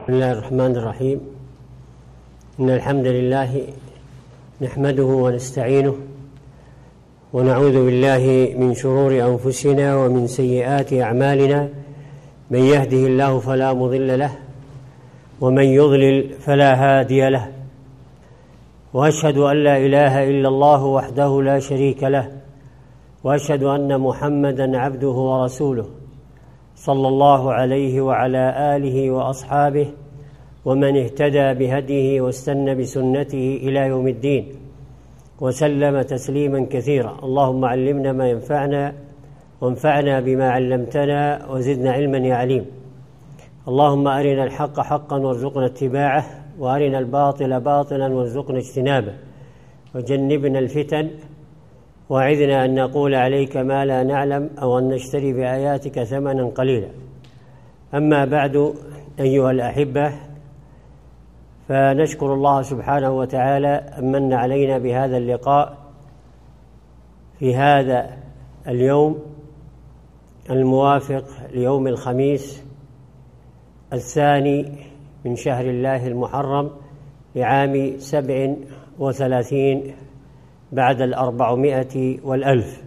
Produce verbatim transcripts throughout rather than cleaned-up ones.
بسم الله الرحمن الرحيم. إن الحمد لله نحمده ونستعينه ونعوذ بالله من شرور أنفسنا ومن سيئات أعمالنا، من يهده الله فلا مضل له ومن يضلل فلا هادي له، وأشهد أن لا إله إلا الله وحده لا شريك له، وأشهد أن محمدًا عبده ورسوله صلى الله عليه وعلى آله وأصحابه ومن اهتدى بهديه واستنى بسنته إلى يوم الدين وسلم تسليما كثيرا. اللهم علمنا ما ينفعنا وانفعنا بما علمتنا وزدنا علما يا عليم. اللهم أرنا الحق حقا وارزقنا اتباعه، وأرنا الباطل باطلا وارزقنا اجتنابه، وجنبنا الفتن، وأعذنا أن نقول عليك ما لا نعلم أو أن نشتري بآياتك ثمنا قليلا. أما بعد، أيها الأحبة، فنشكر الله سبحانه وتعالى أن من علينا بهذا اللقاء في هذا اليوم الموافق ليوم الخميس الثاني من شهر الله المحرم لعام سبع وثلاثين بعد الأربعمائة والألف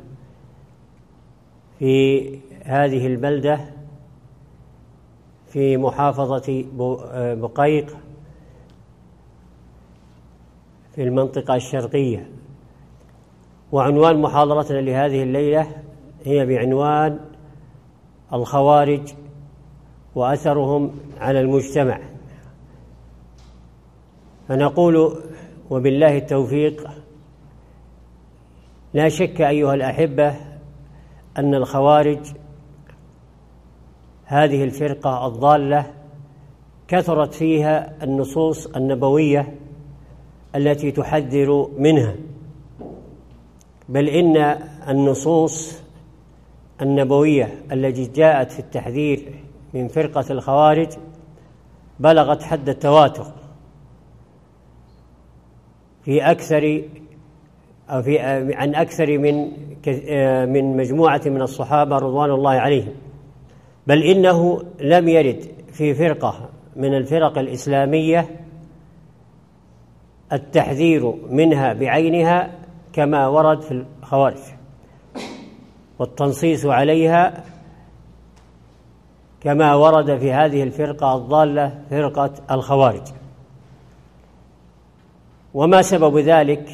في هذه البلدة في محافظة بقيق في المنطقة الشرقية. وعنوان محاضرتنا لهذه الليلة هي بعنوان الخوارج وأثرهم على المجتمع. فنقول وبالله التوفيق: لا شك أيها الأحبة أن الخوارج هذه الفرقة الضالة كثرت فيها النصوص النبوية التي تحذر منها، بل إن النصوص النبوية التي جاءت في التحذير من فرقة الخوارج بلغت حد التواتر في أكثر أو في عن أكثر من من مجموعة من الصحابة رضوان الله عليهم، بل إنه لم يرد في فرقة من الفرق الإسلامية التحذير منها بعينها كما ورد في الخوارج، والتنصيص عليها كما ورد في هذه الفرقة الضالة فرقة الخوارج. وما سبب ذلك؟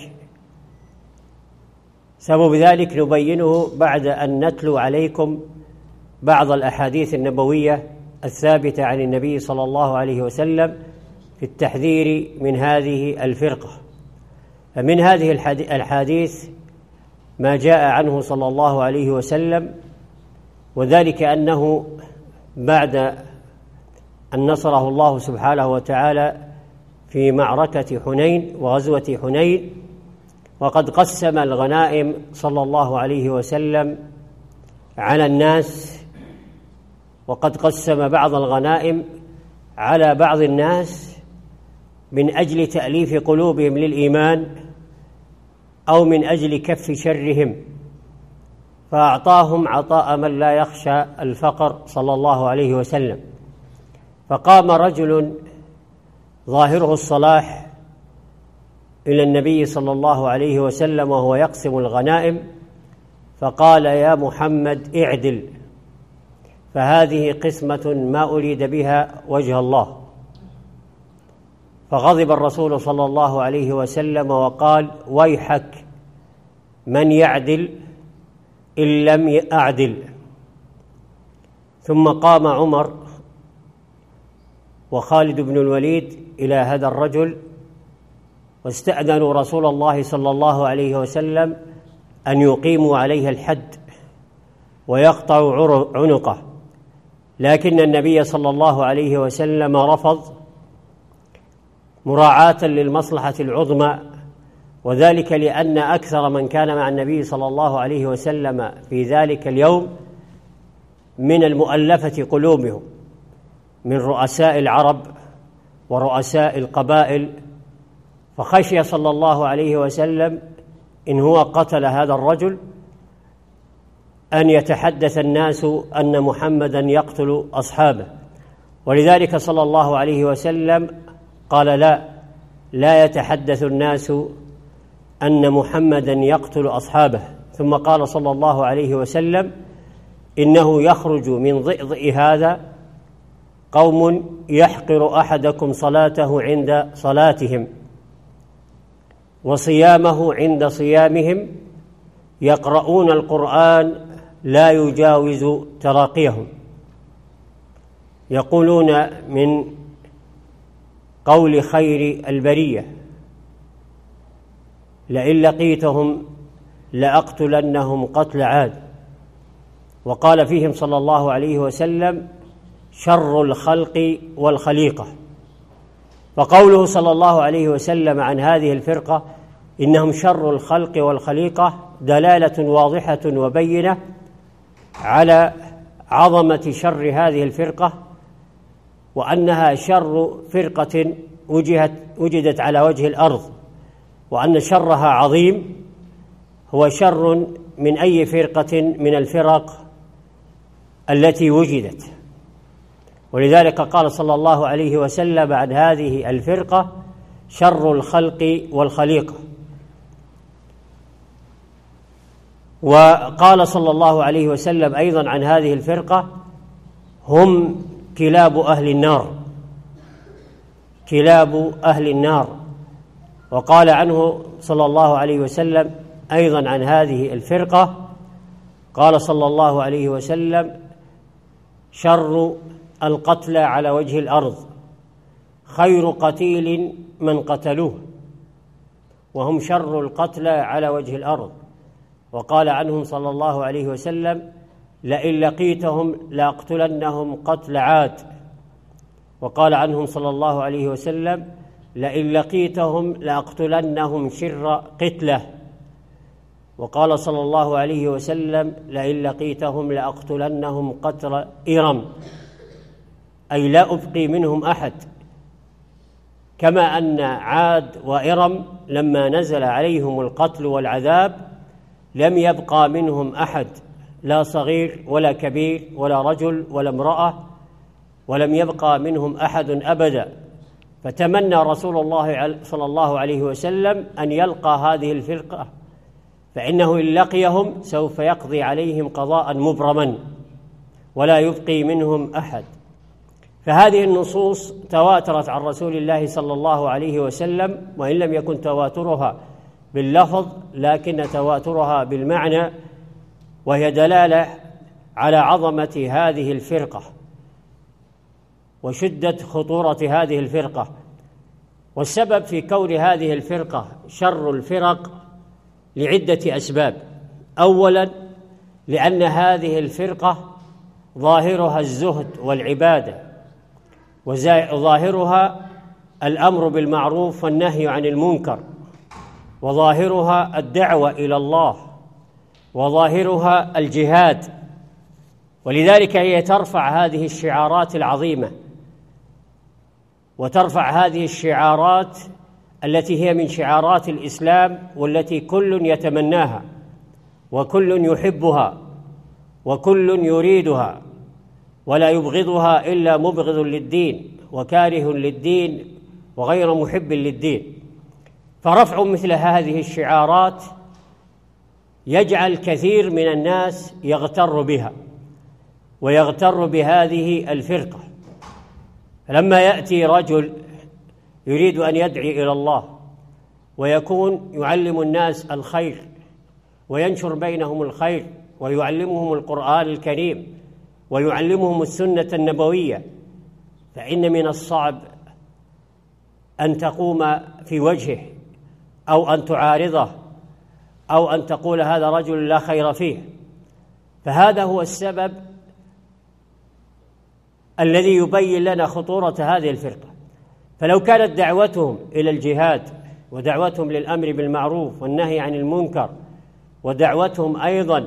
سبب ذلك نبينه بعد أن نتلو عليكم بعض الأحاديث النبوية الثابتة عن النبي صلى الله عليه وسلم في التحذير من هذه الفرقة. فمن هذه الحديث ما جاء عنه صلى الله عليه وسلم، وذلك أنه بعد أن نصره الله سبحانه وتعالى في معركة حنين وغزوة حنين، وقد قسم الغنائم صلى الله عليه وسلم على الناس، وقد قسم بعض الغنائم على بعض الناس من أجل تأليف قلوبهم للإيمان أو من أجل كف شرهم، فأعطاهم عطاء من لا يخشى الفقر صلى الله عليه وسلم. فقام رجل ظاهره الصلاح إلى النبي صلى الله عليه وسلم وهو يقسم الغنائم، فقال: يا محمد اعدل، فهذه قسمة ما أريد بها وجه الله. فغضب الرسول صلى الله عليه وسلم وقال: ويحك، من يعدل إن لم أعدل. ثم قام عمر وخالد بن الوليد إلى هذا الرجل واستأذنوا رسول الله صلى الله عليه وسلم أن يقيموا عليه الحد ويقطعوا عنقه، لكن النبي صلى الله عليه وسلم رفض مراعاة للمصلحة العظمى، وذلك لأن أكثر من كان مع النبي صلى الله عليه وسلم في ذلك اليوم من المؤلفة قلوبهم من رؤساء العرب ورؤساء القبائل، فخشي صلى الله عليه وسلم إن هو قتل هذا الرجل أن يتحدث الناس أن محمدا يقتل أصحابه، ولذلك صلى الله عليه وسلم قال لا لا يتحدث الناس أن محمدا يقتل أصحابه، ثم قال صلى الله عليه وسلم إنه يخرج من ضئضئ هذا قوم يحقر أحدكم صلاته عند صلاتهم وصيامه عند صيامهم، يقرؤون القرآن لا يجاوز تراقيهم، يقولون من قول خير البرية لئن لقيتهم لأقتلنهم قتل عاد. وقال فيهم صلى الله عليه وسلم شر الخلق والخليقة. فقوله صلى الله عليه وسلم عن هذه الفرقة إنهم شر الخلق والخليقة دلالة واضحة وبينة على عظمة شر هذه الفرقة، وأنها شر فرقة وجهت وجدت على وجه الأرض، وأن شرها عظيم، هو شر من أي فرقة من الفرق التي وجدت. ولذلك قال صلى الله عليه وسلم عن هذه الفرقة شر الخلق والخليقة. وقال صلى الله عليه وسلم أيضا عن هذه الفرقة هم كلاب أهل النار، كلاب أهل النار. وقال عنه صلى الله عليه وسلم أيضا عن هذه الفرقة قال صلى الله عليه وسلم شر القتلى على وجه الأرض خير قتيل من قتلوه، وهم شر القتلى على وجه الأرض. وقال عنهم صلى الله عليه وسلم لئن لقيتهم لأقتلنهم قتل عاد. وقال عنهم صلى الله عليه وسلم لئن لقيتهم لأقتلنهم شر قتله. وقال صلى الله عليه وسلم لئن لقيتهم لأقتلنهم قتل إرم، أي لا أبقي منهم أحد. كما أن عاد وإرم لما نزل عليهم القتل والعذاب لم يبقى منهم أحد، لا صغير ولا كبير ولا رجل ولا امرأة، ولم يبقى منهم أحد أبدا. فتمنى رسول الله صلى الله عليه وسلم أن يلقى هذه الفرقة، فإنه إن لقيهم سوف يقضي عليهم قضاء مبرما ولا يبقي منهم أحد. فهذه النصوص تواترت عن رسول الله صلى الله عليه وسلم، وإن لم يكن تواترها باللفظ لكن تواترها بالمعنى، وهي دلالة على عظمة هذه الفرقة وشدة خطورة هذه الفرقة. والسبب في كون هذه الفرقة شر الفرق لعدة أسباب. أولا لأن هذه الفرقة ظاهرها الزهد والعبادة، وظاهرها الأمر بالمعروف والنهي عن المنكر، وظاهرها الدعوة إلى الله، وظاهرها الجهاد. ولذلك هي ترفع هذه الشعارات العظيمة، وترفع هذه الشعارات التي هي من شعارات الإسلام، والتي كل يتمناها وكل يحبها وكل يريدها، ولا يبغضها إلا مبغض للدين وكاره للدين وغير محب للدين. فرفع مثل هذه الشعارات يجعل كثير من الناس يغتر بها ويغتر بهذه الفرقة. لما يأتي رجل يريد أن يدعي إلى الله ويكون يعلم الناس الخير وينشر بينهم الخير ويعلمهم القرآن الكريم ويعلمهم السنة النبوية، فإن من الصعب أن تقوم في وجهه أو أن تعارضه أو أن تقول هذا رجل لا خير فيه. فهذا هو السبب الذي يبين لنا خطورة هذه الفرقة. فلو كانت دعوتهم إلى الجهاد ودعوتهم للأمر بالمعروف والنهي عن المنكر ودعوتهم أيضا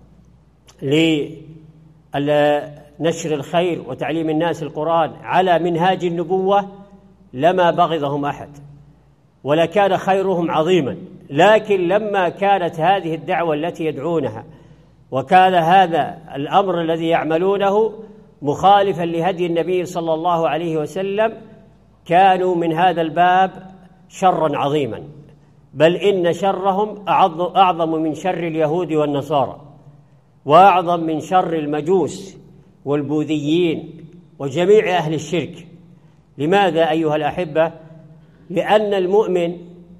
لنشر الخير وتعليم الناس القرآن على منهاج النبوة لما بغضهم أحد ولكان خيرهم عظيما. لكن لما كانت هذه الدعوة التي يدعونها وكان هذا الأمر الذي يعملونه مخالفا لهدي النبي صلى الله عليه وسلم كانوا من هذا الباب شرا عظيما، بل إن شرهم أعظم من شر اليهود والنصارى، وأعظم من شر المجوس والبوذيين وجميع أهل الشرك. لماذا أيها الأحبة؟ لأن المؤمن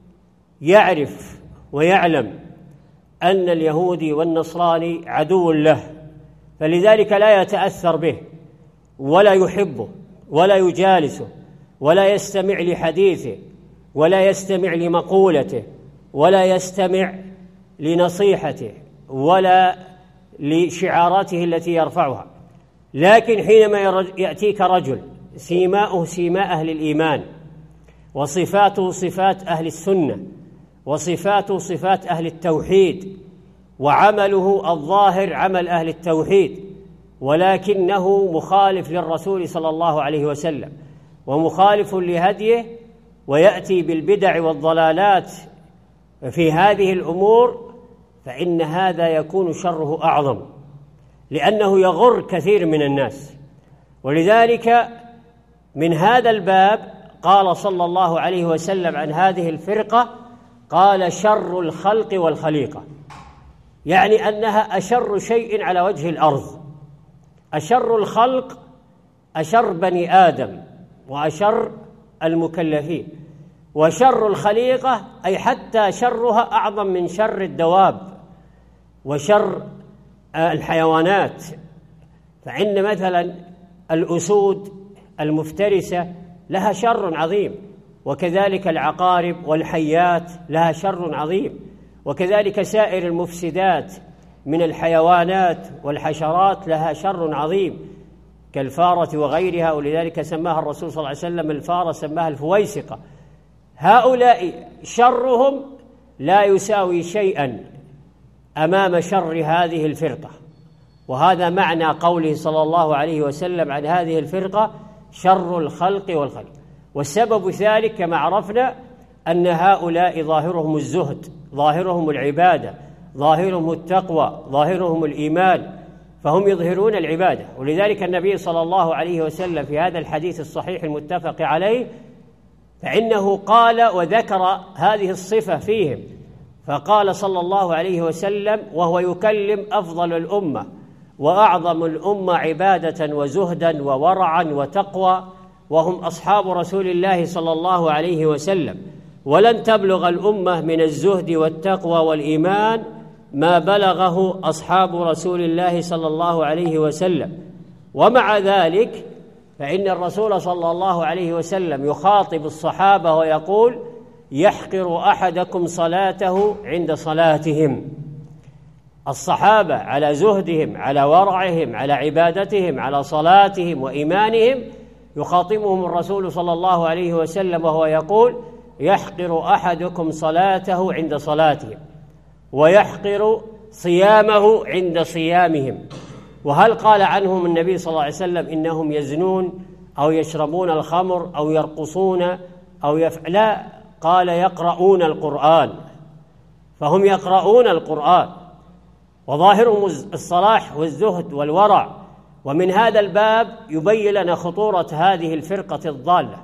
يعرف ويعلم أن اليهودي والنصراني عدو له، فلذلك لا يتأثر به ولا يحبه ولا يجالسه ولا يستمع لحديثه ولا يستمع لمقولته ولا يستمع لنصيحته ولا لشعاراته التي يرفعها. لكن حينما يأتيك رجل سيماؤه سيماء أهل الإيمان، وصفاته صفات أهل السنة، وصفاته صفات أهل التوحيد، وعمله الظاهر عمل أهل التوحيد، ولكنه مخالف للرسول صلى الله عليه وسلم ومخالف لهديه، ويأتي بالبدع والضلالات في هذه الأمور، فإن هذا يكون شره أعظم، لأنه يغر كثير من الناس. ولذلك من هذا الباب قال صلى الله عليه وسلم عن هذه الفرقة، قال شر الخلق والخليقة، يعني أنها أشر شيء على وجه الأرض. أشر الخلق أشر بني آدم وأشر المكلفين، وشر الخليقة أي حتى شرها أعظم من شر الدواب وشر الحيوانات. فإن مثلا الأسود المفترسة لها شر عظيم، وكذلك العقارب والحيات لها شر عظيم، وكذلك سائر المفسدات من الحيوانات والحشرات لها شر عظيم كالفارة وغيرها، ولذلك سماها الرسول صلى الله عليه وسلم الفارة، سماها الفويسقة. هؤلاء شرهم لا يساوي شيئا أمام شر هذه الفرقة، وهذا معنى قوله صلى الله عليه وسلم عن هذه الفرقة شر الخلق والخلق. والسبب ذلك كما عرفنا أن هؤلاء ظاهرهم الزهد، ظاهرهم العبادة، ظاهرهم التقوى، ظاهرهم الإيمان، فهم يظهرون العبادة. ولذلك النبي صلى الله عليه وسلم في هذا الحديث الصحيح المتفق عليه فإنه قال وذكر هذه الصفة فيهم، فقال صلى الله عليه وسلم وهو يكلم أفضل الأمة وأعظم الأمة عبادة وزهدا وورعا وتقوى، وهم أصحاب رسول الله صلى الله عليه وسلم، ولن تبلغ الأمة من الزهد والتقوى والإيمان ما بلغه أصحاب رسول الله صلى الله عليه وسلم. ومع ذلك فإن الرسول صلى الله عليه وسلم يخاطب الصحابة ويقول يحقر أحدكم صلاته عند صلاتهم. الصحابة على زهدهم، على ورعهم، على عبادتهم، على صلاتهم وإيمانهم، يخاطبهم الرسول صلى الله عليه وسلم وهو يقول يحقر أحدكم صلاته عند صلاتهم ويحقر صيامه عند صيامهم. وهل قال عنهم النبي صلى الله عليه وسلم إنهم يزنون أو يشربون الخمر أو يرقصون أو يفعل؟ لا، قال يقرؤون القرآن، فهم يقرؤون القرآن وظاهرهم الصلاح والزهد والورع. ومن هذا الباب يبين لنا خطورة هذه الفرقة الضالة،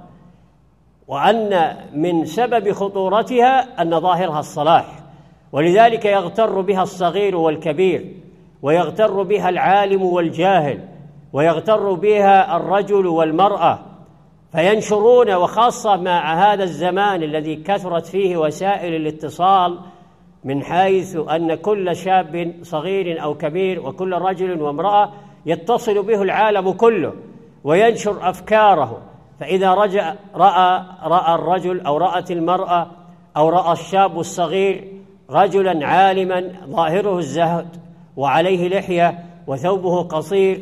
وأن من سبب خطورتها أن ظاهرها الصلاح، ولذلك يغتر بها الصغير والكبير، ويغتر بها العالم والجاهل، ويغتر بها الرجل والمرأة، فينشرون، وخاصة مع هذا الزمان الذي كثرت فيه وسائل الاتصال، من حيث أن كل شاب صغير أو كبير وكل رجل وامرأة يتصل به العالم كله وينشر أفكاره. فإذا رجع رأى رأى الرجل أو رأت المرأة أو رأى الشاب الصغير رجلا عالما ظاهره الزهد وعليه لحية وثوبه قصير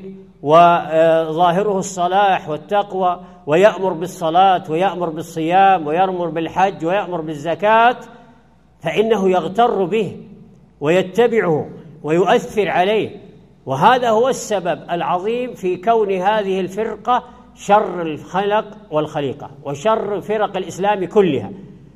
وظاهره الصلاح والتقوى، ويأمر بالصلاة ويأمر بالصيام ويأمر بالحج ويأمر بالزكاة، فإنه يغتر به ويتبعه ويؤثر عليه. وهذا هو السبب العظيم في كون هذه الفرقة شر الخلق والخليقة وشر فرق الإسلام كلها،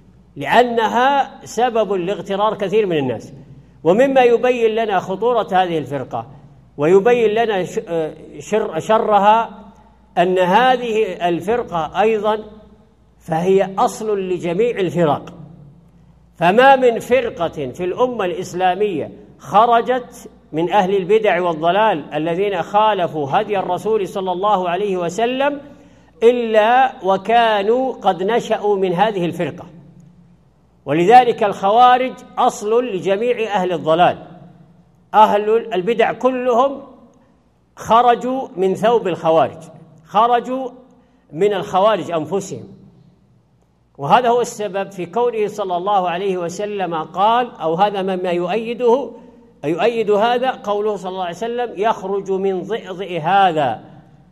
لأنها سبب لاغترار كثير من الناس. ومما يبين لنا خطورة هذه الفرقة ويبين لنا شر شرها أن هذه الفرقة أيضا فهي أصل لجميع الفرق، فما من فرقة في الأمة الإسلامية خرجت من أهل البدع والضلال الذين خالفوا هدي الرسول صلى الله عليه وسلم إلا وكانوا قد نشأوا من هذه الفرقة. ولذلك الخوارج أصل لجميع أهل الضلال، أهل البدع كلهم خرجوا من ثوب الخوارج، خرجوا من الخوارج أنفسهم. وهذا هو السبب في كونه صلى الله عليه وسلم قال، أو هذا مما يؤيده يؤيد هذا قوله صلى الله عليه وسلم: يخرج من ضئضئ هذا،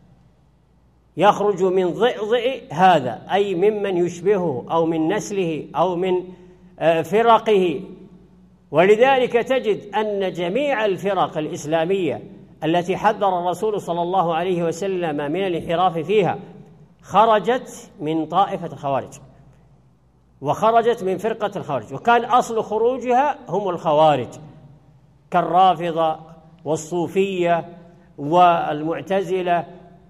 يخرج من ضئضئ هذا، أي ممن يشبهه أو من نسله أو من فرقه. ولذلك تجد أن جميع الفرق الإسلامية التي حذر الرسول صلى الله عليه وسلم من الانحراف فيها خرجت من طائفة الخوارج، وخرجت من فرقة الخوارج، وكان أصل خروجها هم الخوارج كالرافضة والصوفية والمعتزلة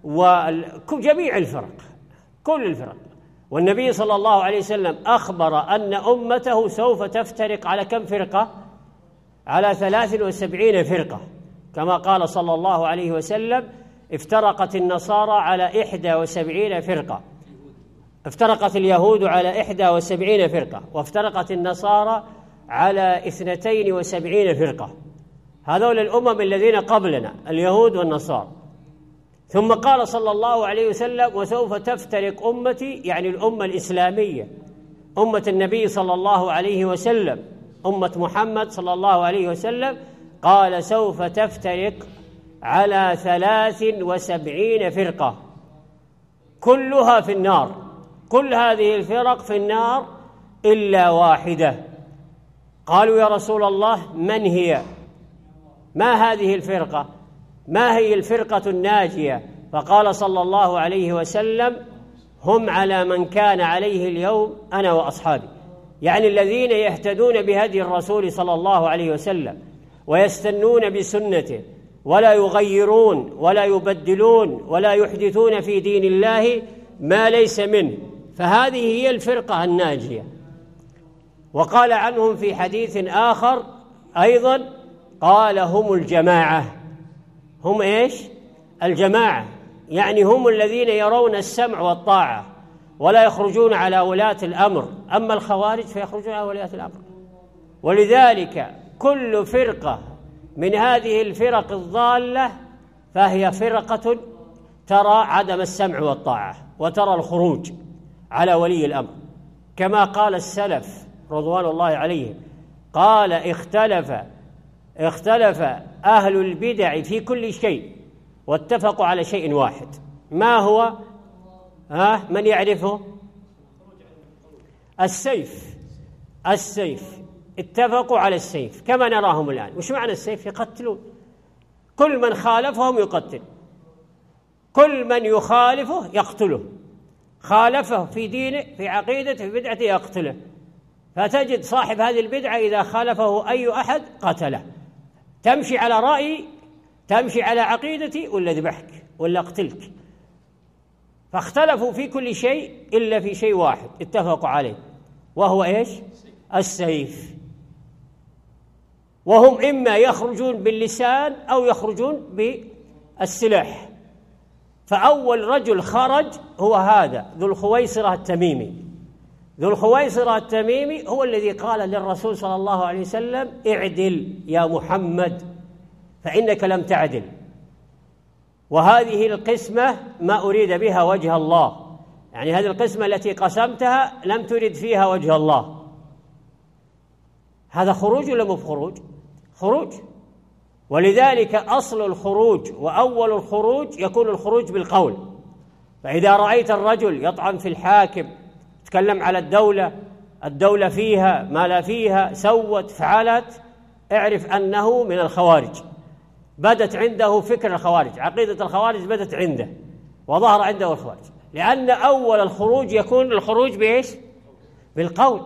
وجميع الفرق، كل الفرق. والنبي صلى الله عليه وسلم أخبر أن أمته سوف تفترق على كم فرقة؟ على ثلاث وسبعين فرقة، كما قال صلى الله عليه وسلم: افترقت النصارى على إحدى وسبعين فرقة، افترقت اليهود على إحدى وسبعين فرقة، وافترقت النصارى على اثنتين وسبعين فرقة. هذول الأمم الذين قبلنا اليهود والنصارى. ثم قال صلى الله عليه وسلم: وسوف تفترق أمتي، يعني الأمة الإسلامية، أمة النبي صلى الله عليه وسلم، أمة محمد صلى الله عليه وسلم، قال: سوف تفترق على ثلاث وسبعين فرقة كلها في النار، كل هذه الفرق في النار إلا واحدة. قالوا: يا رسول الله من هي؟ ما هذه الفرقة؟ ما هي الفرقة الناجية؟ فقال صلى الله عليه وسلم: هم على من كان عليه اليوم أنا وأصحابي، يعني الذين يهتدون بهدي الرسول صلى الله عليه وسلم ويستنون بسنته ولا يغيرون ولا يبدلون ولا يحدثون في دين الله ما ليس منه، فهذه هي الفرقة الناجية. وقال عنهم في حديث آخر أيضا، قال: هم الجماعة. هم إيش؟ الجماعة، يعني هم الذين يرون السمع والطاعة ولا يخرجون على ولاة الأمر، أما الخوارج فيخرجون على ولاة الأمر. ولذلك كل فرقة من هذه الفرق الضالة فهي فرقة ترى عدم السمع والطاعة وترى الخروج على ولي الأمر، كما قال السلف رضوان الله عليهم، قال: اختلف اختلف أهل البدع في كل شيء واتفقوا على شيء واحد. ما هو؟ ها من يعرفه؟ السيف. السيف، اتفقوا على السيف كما نراهم الآن. وش معنى السيف؟ يقتلون، كل من خالفهم يقتل، كل من يخالفه يقتله، خالفه في دينه في عقيدته في بدعته يقتله. فتجد صاحب هذه البدعة إذا خالفه أي أحد قتله، تمشي على رأيي، تمشي على عقيدتي، ولا ذبحك ولا اقتلك. فاختلفوا في كل شيء إلا في شيء واحد اتفقوا عليه، وهو إيش؟ السيف. وهم إما يخرجون باللسان أو يخرجون بالسلاح. فأول رجل خرج هو هذا ذو الخويصرة التميمي. ذو الخويصرة التميمي هو الذي قال للرسول صلى الله عليه وسلم: اعدل يا محمد فإنك لم تعدل. وهذه القسمة ما أريد بها وجه الله، يعني هذه القسمة التي قسمتها لم ترد فيها وجه الله. هذا خروج ولا مو خروج؟ خروج. ولذلك أصل الخروج وأول الخروج يكون الخروج بالقول. فإذا رأيت الرجل يطعن في الحاكم، يتكلم على الدولة، الدولة فيها ما لا فيها، سوت فعلت، اعرف أنه من الخوارج، بدت عنده فكر الخوارج، عقيدة الخوارج بدت عنده وظهر عنده الخوارج. لأن أول الخروج يكون الخروج بإيش؟ بالقول.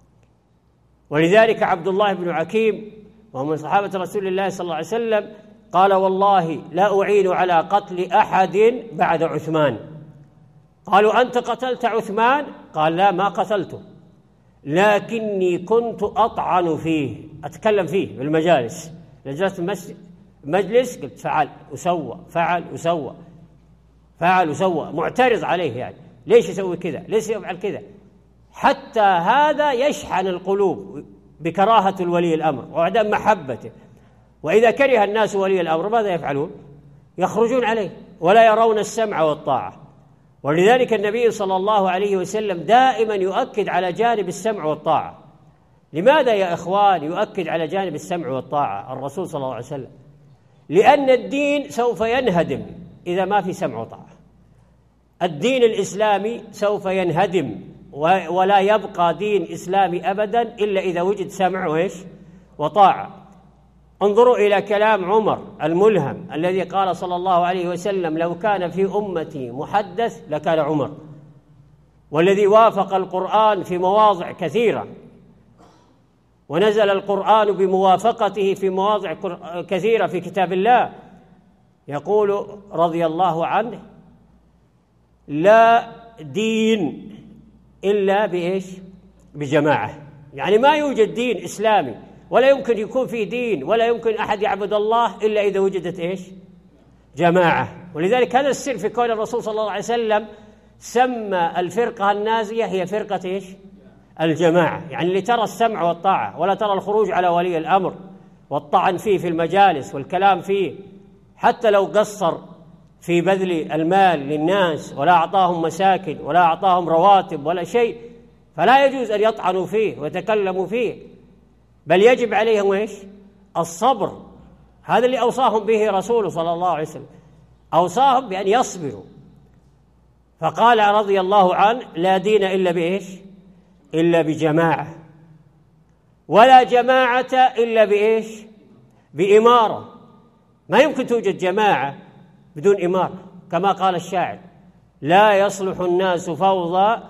ولذلك عبد الله بن عكيم وهو من صحابة رسول الله صلى الله عليه وسلم قال والله لا أعين على قتل أحد بعد عثمان. قالوا أنت قتلت عثمان؟ قال لا ما قتلته، لكني كنت أطعن فيه، أتكلم فيه بالمجالس، جلست مجلس قلت فعل وسوى فعل وسوى فعل وسوى، معترض عليه يعني ليش يسوي كذا، ليش يفعل كذا، حتى هذا يشحن القلوب بكراهة الولي الأمر وعدم محبته. وإذا كره الناس ولي الأمر ماذا يفعلون؟ يخرجون عليه ولا يرون السمع والطاعة. ولذلك النبي صلى الله عليه وسلم دائما يؤكد على جانب السمع والطاعة. لماذا يا إخوان يؤكد على جانب السمع والطاعة الرسول صلى الله عليه وسلم؟ لأن الدين سوف ينهدم إذا ما في سمع وطاعة. الدين الإسلامي سوف ينهدم ولا يبقى دين إسلامي أبدا إلا إذا وجد سمع وإيش وطاعة. انظروا إلى كلام عمر الملهم الذي قال صلى الله عليه وسلم لو كان في أمتي محدث لكان عمر، والذي وافق القرآن في مواضع كثيرة ونزل القرآن بموافقته في مواضع كثيرة في كتاب الله. يقول رضي الله عنه لا دين إلا بإيش؟ بجماعة. يعني ما يوجد دين إسلامي ولا يمكن يكون فيه دين ولا يمكن أحد يعبد الله إلا إذا وجدت إيش؟ جماعة. ولذلك هذا السر في قول الرسول صلى الله عليه وسلم سمى الفرقة النازية هي فرقة إيش؟ الجماعة، يعني اللي ترى السمع والطاعة ولا ترى الخروج على ولي الأمر والطعن فيه في المجالس والكلام فيه، حتى لو قصر في بذل المال للناس ولا أعطاهم مساكن ولا أعطاهم رواتب ولا شيء، فلا يجوز أن يطعنوا فيه ويتكلموا فيه، بل يجب عليهم إيش؟ الصبر. هذا اللي أوصاهم به رسوله صلى الله عليه وسلم، أوصاهم بأن يصبروا. فقال رضي الله عنه لا دين إلا بإيش؟ إلا بجماعة، ولا جماعة إلا بإيش؟ بإمارة. ما يمكن توجد جماعة بدون إمارة، كما قال الشاعر لا يصلح الناس فوضى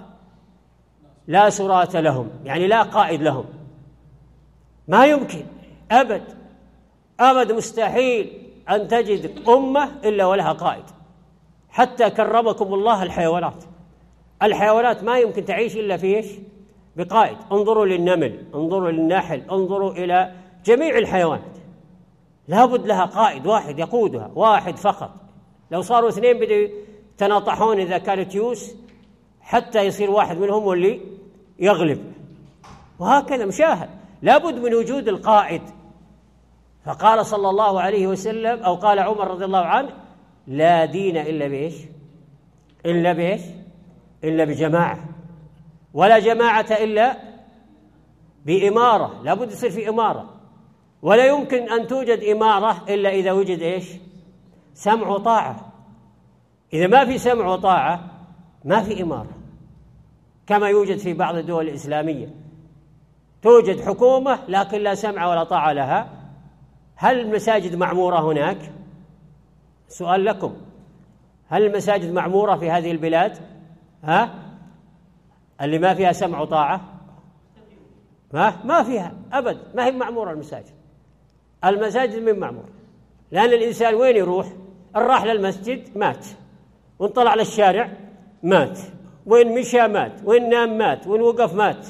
لا سراة لهم، يعني لا قائد لهم. ما يمكن أبد أبد مستحيل أن تجد أمة إلا ولها قائد. حتى كرمكم الله الحيوانات، الحيوانات ما يمكن تعيش إلا في إيش؟ بقائد. انظروا للنمل، انظروا للنحل، انظروا إلى جميع الحيوانات، لابد لها قائد واحد يقودها، واحد فقط. لو صاروا اثنين بدوا يتناطحون إذا كانت يوس حتى يصير واحد منهم واللي يغلب، وهكذا مشاهد. لابد من وجود القائد. فقال صلى الله عليه وسلم أو قال عمر رضي الله عنه لا دين إلا بإيش؟ إلا بإيش؟ إلا بجماعة، ولا جماعة إلا بإمارة. لابد يصير في إمارة، ولا يمكن أن توجد إمارة إلا إذا وجد إيش؟ سمع وطاعة. إذا ما في سمع وطاعة ما في إمارة، كما يوجد في بعض الدول الإسلامية، توجد حكومة لكن لا سمع ولا طاعة لها. هل المساجد معمورة هناك؟ سؤال لكم، هل المساجد معمورة في هذه البلاد؟ ها؟ اللي ما فيها سمع وطاعة ما ما فيها أبد، ما هي معمورة المساجد. المساجد من معمورة، لأن الإنسان وين يروح؟ إن راح للمسجد مات، وإن طلع للشارع مات، وإن مشى مات، وإن نام مات، وإن وقف مات.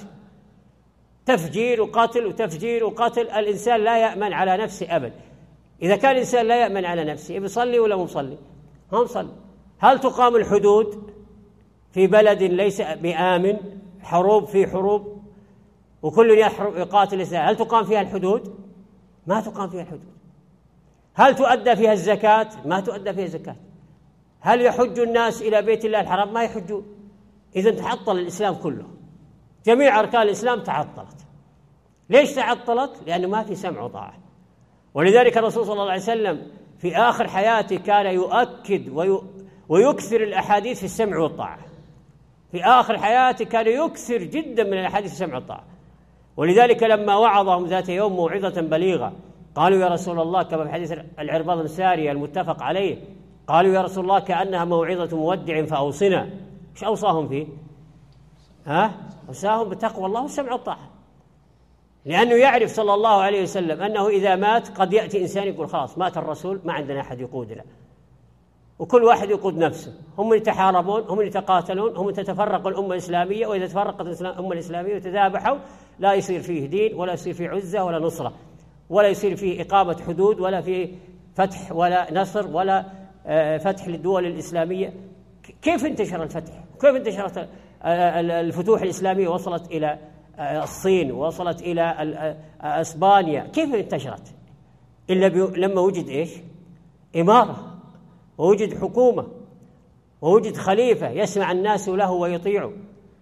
تفجير وقتل وتفجير وقتل. الإنسان لا يأمن على نفسه أبد. إذا كان الإنسان لا يأمن على نفسه بيصلي ولا مصلي؟ هم صلي. هل تقام الحدود في بلد ليس بآمن؟ حروب في حروب وكل يحرب يقاتل الإسلام، هل تقام فيها الحدود؟ ما تقام فيها الحدود. هل تؤدى فيها الزكاة؟ ما تؤدى فيها الزكاة. هل يحج الناس إلى بيت الله الحرام؟ ما يحجون. إذن تعطل الإسلام كله، جميع أركان الإسلام تعطلت. ليش تعطلت؟ لأنه ما في سمع وطاعة. ولذلك الرسول صلى الله عليه وسلم في آخر حياته كان يؤكد ويكثر الأحاديث في السمع والطاعة. في آخر حياته كان يكثر جدا من الأحاديث في السمع والطاعة. ولذلك لما وعظهم ذات يوم موعظة بليغة قالوا يا رسول الله، كما في حديث العرباض بن سارية المتفق عليه، قالوا يا رسول الله كأنها موعظة مودع فأوصنا. ايش أوصاهم فيه؟ ها؟ أوصاهم بتقوى الله والسمع والطاعة. لأنه يعرف صلى الله عليه وسلم أنه إذا مات قد يأتي إنسان يقول خلاص مات الرسول، ما عندنا أحد يقودنا، وكل واحد يقود نفسه، هم يتحاربون، هم يتقاتلون، هم تتفرق الأمة الإسلامية، وإذا تفرقت الأمة الإسلامية وتذابحوا لا يصير فيه دين ولا يصير فيه عزة ولا نصرة، ولا يصير فيه إقامة حدود ولا فيه فتح ولا نصر ولا فتح للدول الإسلامية. كيف انتشر الفتح؟ كيف انتشرت الفتوح الإسلامية؟ وصلت إلى الصين، وصلت إلى أسبانيا، كيف انتشرت؟ إلا لما وجد إيش؟ إمارة، ووجد حكومة، ووجد خليفة يسمع الناس له ويطيعوا.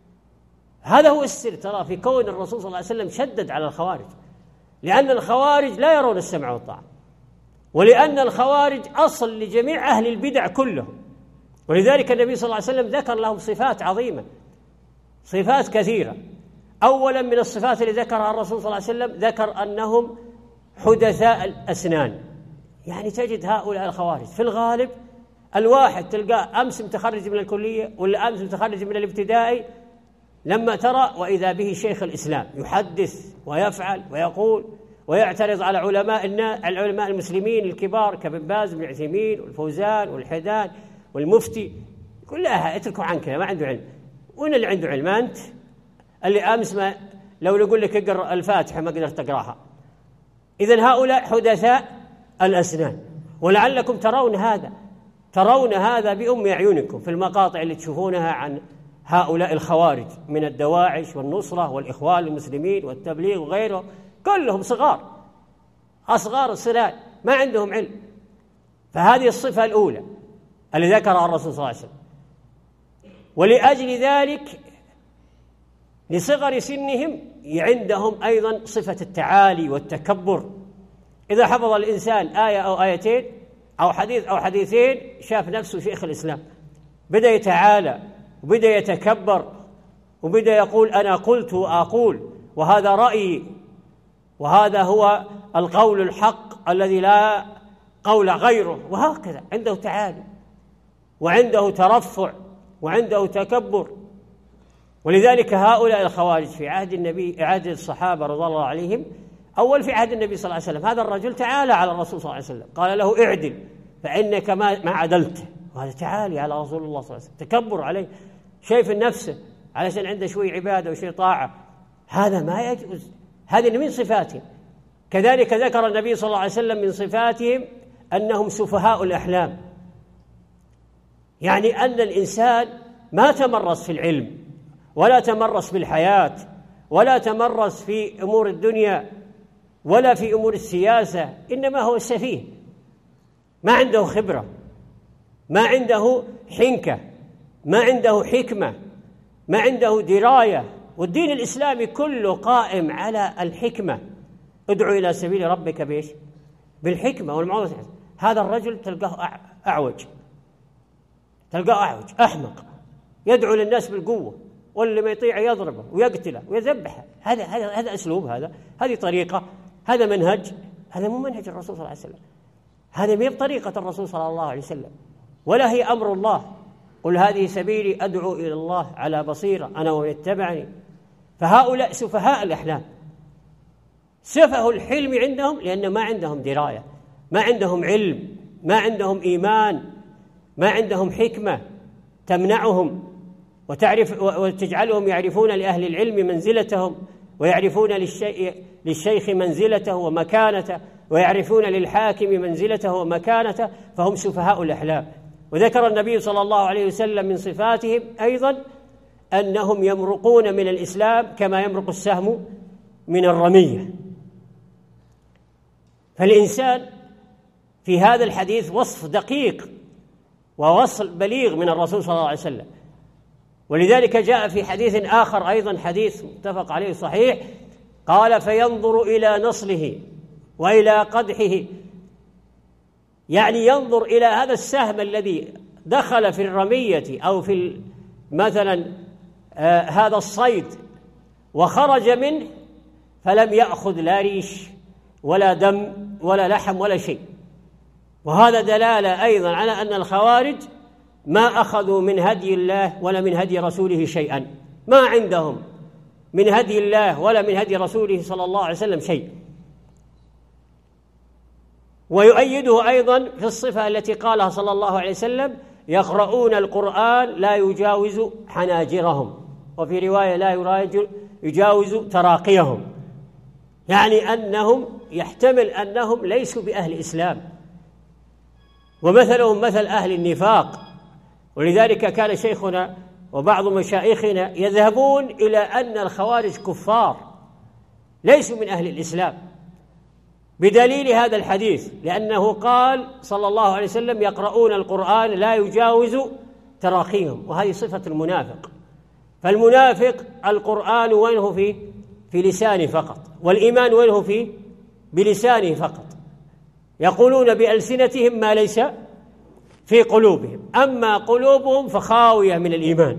هذا هو السر ترى في كون الرسول صلى الله عليه وسلم شدد على الخوارج، لأن الخوارج لا يرون السمع والطاعة، ولأن الخوارج أصل لجميع أهل البدع كلهم. ولذلك النبي صلى الله عليه وسلم ذكر لهم صفات عظيمة، صفات كثيرة. أولا من الصفات اللي ذكرها الرسول صلى الله عليه وسلم ذكر أنهم حدثاء الأسنان. يعني تجد هؤلاء الخوارج في الغالب الواحد تلقاه أمس متخرج من الكلية ولا أمس متخرج من الابتدائي، لما ترى وإذا به شيخ الإسلام يحدث ويفعل ويقول ويعترض على علماء العلماء المسلمين الكبار كابن باز بن عثيمين والفوزان والحيدان والمفتي، كلها اتركوا عنك ما عنده علم. وين اللي عنده علم؟ أنت اللي أمس ما لو نقول لك اقرأ الفاتحة ما قدرت تقرأها. إذن هؤلاء حدثاء الأسنان، ولعلكم ترون هذا ترون هذا بأم أعينكم في المقاطع اللي تشوفونها عن هؤلاء الخوارج من الدواعش والنصرة والإخوان المسلمين والتبليغ وغيره، كلهم صغار أصغار السنان ما عندهم علم. فهذه الصفة الأولى اللي ذكرها الرسول صلى الله عليه وسلم. ولأجل ذلك لصغر سنهم عندهم أيضا صفة التعالي والتكبر. إذا حفظ الإنسان آية أو آيتين أو حديث أو حديثين شاف نفسه شيخ الإسلام، بدأ يتعالى وبدأ يتكبر وبدأ يقول أنا قلت وأقول وهذا رأيي وهذا هو القول الحق الذي لا قول غيره، وهكذا عنده تعالي وعنده ترفع وعنده تكبر. ولذلك هؤلاء الخوارج في عهد النبي عهد الصحابة رضي الله عليهم، أول في عهد النبي صلى الله عليه وسلم هذا الرجل تعالى على الرسول صلى الله عليه وسلم، قال له اعدل فإنك ما ما عدلت، وهذا تعالي على رسول الله صلى الله عليه وسلم، تكبر عليه، شايف نفسه علشان عنده شوي عبادة وشوي طاعة، هذا ما يجوز، هذه من صفاتهم. كذلك ذكر النبي صلى الله عليه وسلم من صفاتهم أنهم سفهاء الأحلام، يعني أن الإنسان ما تمرس في العلم ولا تمرس بالحياة ولا تمرس في أمور الدنيا ولا في أمور السياسة، إنما هو سفيه، ما عنده خبرة، ما عنده حنكة، ما عنده حكمة، ما عنده دراية. والدين الإسلامي كله قائم على الحكمة، ادعو إلى سبيل ربك بإيش؟ بالحكمة والموعظة. هذا الرجل تلقاه أعوج، تلقاه أعوج أحمق، يدعو للناس بالقوة، واللي ما يطيع يضربه ويقتله ويذبحه. هذا هذا هذا أسلوب، هذا هذه طريقة، هذا منهج، هذا مو منهج الرسول صلى الله عليه وسلم، هذا ما هي بطريقة الرسول صلى الله عليه وسلم، ولا هي أمر الله، قل هذه سبيلي أدعو إلى الله على بصيرة أنا ومن اتبعني. فهؤلاء سفهاء الأحلام، سفه الحلم عندهم لأن ما عندهم دراية، ما عندهم علم، ما عندهم إيمان، ما عندهم حكمة تمنعهم وتعرف وتجعلهم يعرفون لأهل العلم منزلتهم، ويعرفون للشيء للشيخ منزلته ومكانته، ويعرفون للحاكم منزلته ومكانته، فهم سفهاء الأحلام. وذكر النبي صلى الله عليه وسلم من صفاتهم أيضا أنهم يمرقون من الإسلام كما يمرق السهم من الرمية. فالإنسان في هذا الحديث وصف دقيق ووصل بليغ من الرسول صلى الله عليه وسلم. ولذلك جاء في حديث آخر أيضا حديث متفق عليه صحيح، قال فينظر إلى نصله وإلى قدحه، يعني ينظر إلى هذا السهم الذي دخل في الرمية أو في مثلا آه هذا الصيد وخرج منه فلم يأخذ لا ريش ولا دم ولا لحم ولا شيء. وهذا دلالة أيضا على أن الخوارج ما أخذوا من هدي الله ولا من هدي رسوله شيئا، ما عندهم من هدي الله ولا من هدي رسوله صلى الله عليه وسلم شيء. ويؤيده أيضا في الصفة التي قالها صلى الله عليه وسلم: يقرؤون القرآن لا يجاوز حناجرهم، وفي رواية لا يجاوز تراقيهم، يعني أنهم يحتمل أنهم ليسوا بأهل إسلام، ومثلهم مثل أهل النفاق. ولذلك كان شيخنا وبعض مشايخنا يذهبون إلى أن الخوارج كفار ليسوا من أهل الإسلام بدليل هذا الحديث، لأنه قال صلى الله عليه وسلم: يقرؤون القرآن لا يجاوز تراقيهم، وهذه صفة المنافق. فالمنافق القرآن وينه في في لسانه فقط، والإيمان وينه في بلسانه فقط، يقولون بألسنتهم ما ليس في قلوبهم، أما قلوبهم فخاوية من الإيمان.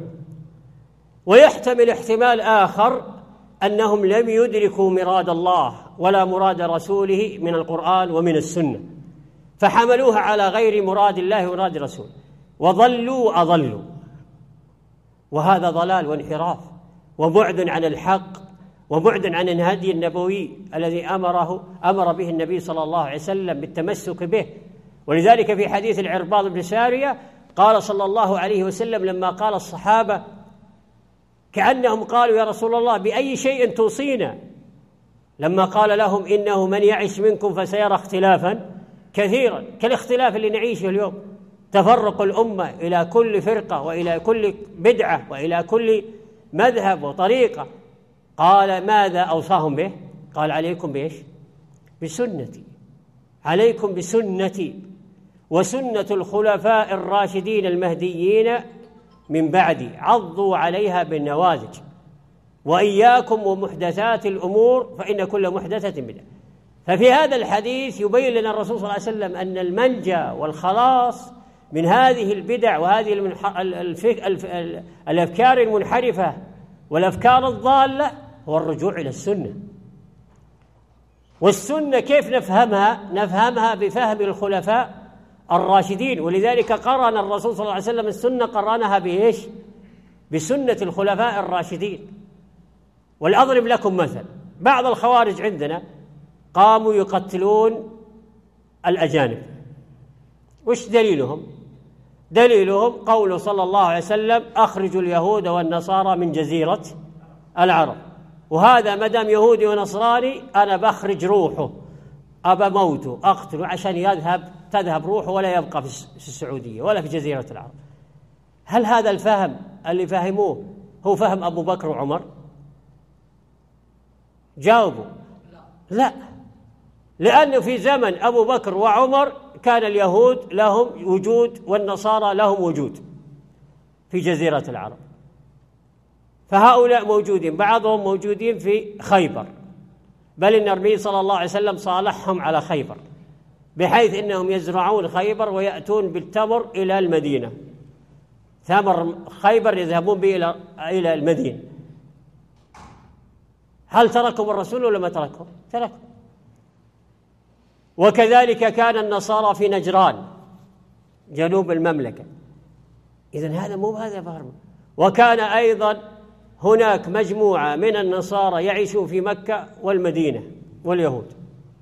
ويحتمل احتمال آخر أنهم لم يدركوا مراد الله ولا مراد رسوله من القرآن ومن السنة، فحملوها على غير مراد الله ومراد رسوله، وضلوا أضلوا، وهذا ضلال وانحراف وبعد عن الحق وبعد عن الهدي النبوي الذي أمره أمر به النبي صلى الله عليه وسلم بالتمسك به. ولذلك في حديث العرباض بن سارية قال صلى الله عليه وسلم لما قال الصحابة كأنهم قالوا: يا رسول الله بأي شيء توصينا؟ لما قال لهم: إنه من يعش منكم فسيرى اختلافا كثيرا، كالاختلاف اللي نعيشه اليوم، تفرق الأمة إلى كل فرقة وإلى كل بدعة وإلى كل مذهب وطريقة. قال: ماذا أوصاهم به؟ قال: عليكم بإيش؟ بسنتي، عليكم بسنتي وسنة الخلفاء الراشدين المهديين من بعدي، عضوا عليها بالنواجذ، وإياكم ومحدثات الأمور فإن كل محدثة بدعة. ففي هذا الحديث يبين لنا الرسول صلى الله عليه وسلم أن المنجى والخلاص من هذه البدع وهذه الأفكار المنحرفة والأفكار الضالة هو الرجوع إلى السنة. والسنة كيف نفهمها؟ نفهمها بفهم الخلفاء الراشدين، ولذلك قرن الرسول صلى الله عليه وسلم السنة، قرنها بإيش؟ بسنة الخلفاء الراشدين. والأضرب لكم مثل: بعض الخوارج عندنا قاموا يقتلون الأجانب. وش دليلهم؟ دليلهم قوله صلى الله عليه وسلم: أخرجوا اليهود والنصارى من جزيرة العرب. وهذا مدام يهودي ونصراني أنا بخرج روحه، أبا موته أقتله عشان يذهب تذهب روحه ولا يبقى في السعودية ولا في جزيرة العرب. هل هذا الفهم اللي فهموه هو فهم أبو بكر وعمر؟ جاوبوا لا، لأنه في زمن أبو بكر وعمر كان اليهود لهم وجود والنصارى لهم وجود في جزيرة العرب، فهؤلاء موجودين، بعضهم موجودين في خيبر، بل إن النبي صلى الله عليه وسلم صالحهم على خيبر بحيث إنهم يزرعون خيبر ويأتون بالتمر إلى المدينة، ثمر خيبر يذهبون به إلى إلى المدينة. هل تركهم الرسول ولا ما تركهم؟ تركهم. وكذلك كان النصارى في نجران جنوب المملكة. إذن هذا مو هذا فهم. وكان أيضا هناك مجموعة من النصارى يعيشون في مكة والمدينة واليهود،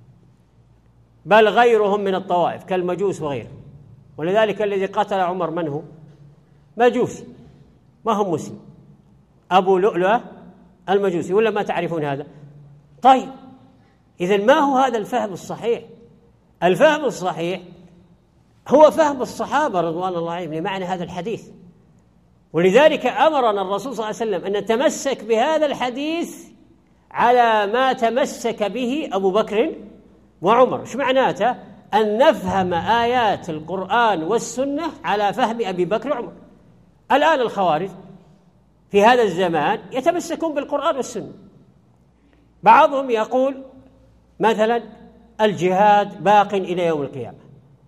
بل غيرهم من الطوائف كالمجوس وغيره. ولذلك الذي قتل عمر من هو؟ مجوسي، ما هم مسلم، أبو لؤلؤة المجوسي، ولا ما تعرفون هذا؟ طيب، إذن ما هو هذا الفهم الصحيح؟ الفهم الصحيح هو فهم الصحابة رضوان الله عليهم لمعنى هذا الحديث. ولذلك أمرنا الرسول صلى الله عليه وسلم أن نتمسك بهذا الحديث على ما تمسك به أبو بكر وعمر. شو معناته؟ أن نفهم آيات القرآن والسنة على فهم أبي بكر وعمر. الآن الخوارج في هذا الزمان يتمسكون بالقرآن والسنة. بعضهم يقول مثلا الجهاد باق إلى يوم القيامة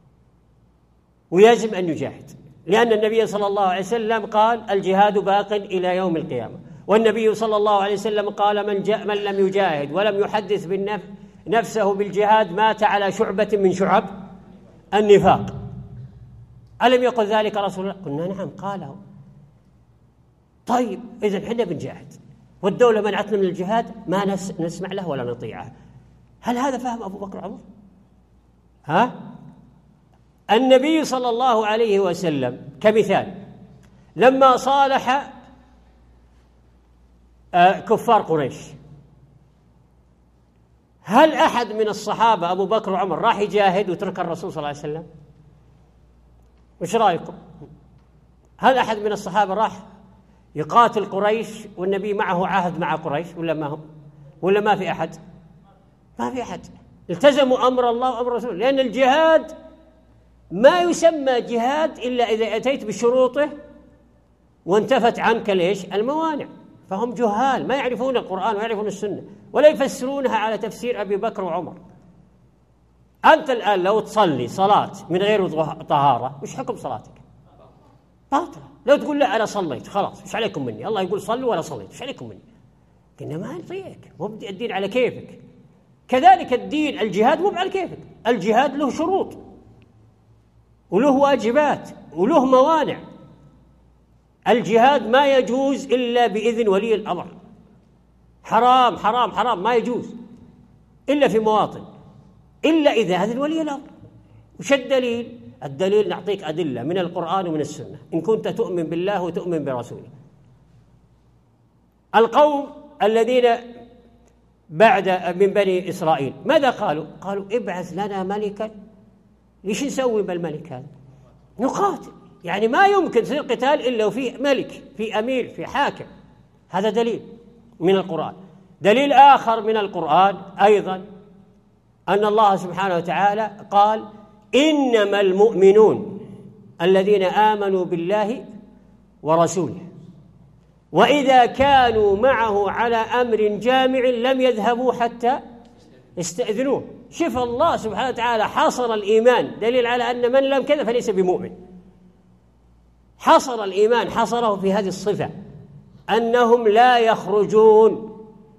ويجب أن نجاهد، لأن النبي صلى الله عليه وسلم قال الجهاد باق إلى يوم القيامة، والنبي صلى الله عليه وسلم قال من, جاء من لم يجاهد ولم يحدث بالنفس نفسه بالجهاد مات على شعبة من شعب النفاق. ألم يقل ذلك رسول الله؟ قلنا نعم قاله. طيب إذن حنا بنجاهد، والدولة منعتنا من الجهاد ما نسمع له ولا نطيعه. هل هذا فهم أبو بكر وعمر؟ ها؟ النبي صلى الله عليه وسلم كمثال لما صالح كفار قريش، هل أحد من الصحابة أبو بكر وعمر راح يجاهد وترك الرسول صلى الله عليه وسلم؟ وش رأيكم؟ هل أحد من الصحابة راح يقاتل قريش والنبي معه عهد مع قريش ولا ما هو؟ ولا ما في أحد؟ ما في أحد. التزموا أمر الله وأمر رسوله، لأن الجهاد ما يسمى جهاد إلا إذا أتيت بشروطه وانتفت عنك ليش؟ الموانع. فهم جهال ما يعرفون القرآن ويعرفون السنة ولا يفسرونها على تفسير أبي بكر وعمر. أنت الآن لو تصلي صلاة من غير طهارة وش حكم صلاتك؟ باطلة. لو تقول لا أنا صليت خلاص وش عليكم مني؟ الله يقول صلوا ولا صليت وش عليكم مني؟ قلنا ما نطيعك، مو الدين على كيفك. كذلك الدين الجهاد مو على كيفك، الجهاد له شروط وله واجبات وله موانع. الجهاد ما يجوز إلا بإذن ولي الأمر، حرام حرام حرام ما يجوز إلا في مواطن، إلا إذا أذن ولي الأمر. وش الدليل؟ الدليل نعطيك أدلة من القرآن ومن السنة إن كنت تؤمن بالله وتؤمن برسوله. القوم الذين بعد من بني إسرائيل ماذا قالوا؟ قالوا ابعث لنا ملكا. ليش نسوي بالملك هذا؟ نقاتل، يعني ما يمكن يصير قتال إلا وفي ملك، في أمير، في حاكم. هذا دليل من القرآن. دليل آخر من القرآن أيضا أن الله سبحانه وتعالى قال إنما المؤمنون الذين آمنوا بالله ورسوله وإذا كانوا معه على أمر جامع لم يذهبوا حتى يستأذنوه. شوف الله سبحانه وتعالى حصر الإيمان، دليل على أن من لم كذا فليس بمؤمن. حصر الإيمان، حصره في هذه الصفة أنهم لا يخرجون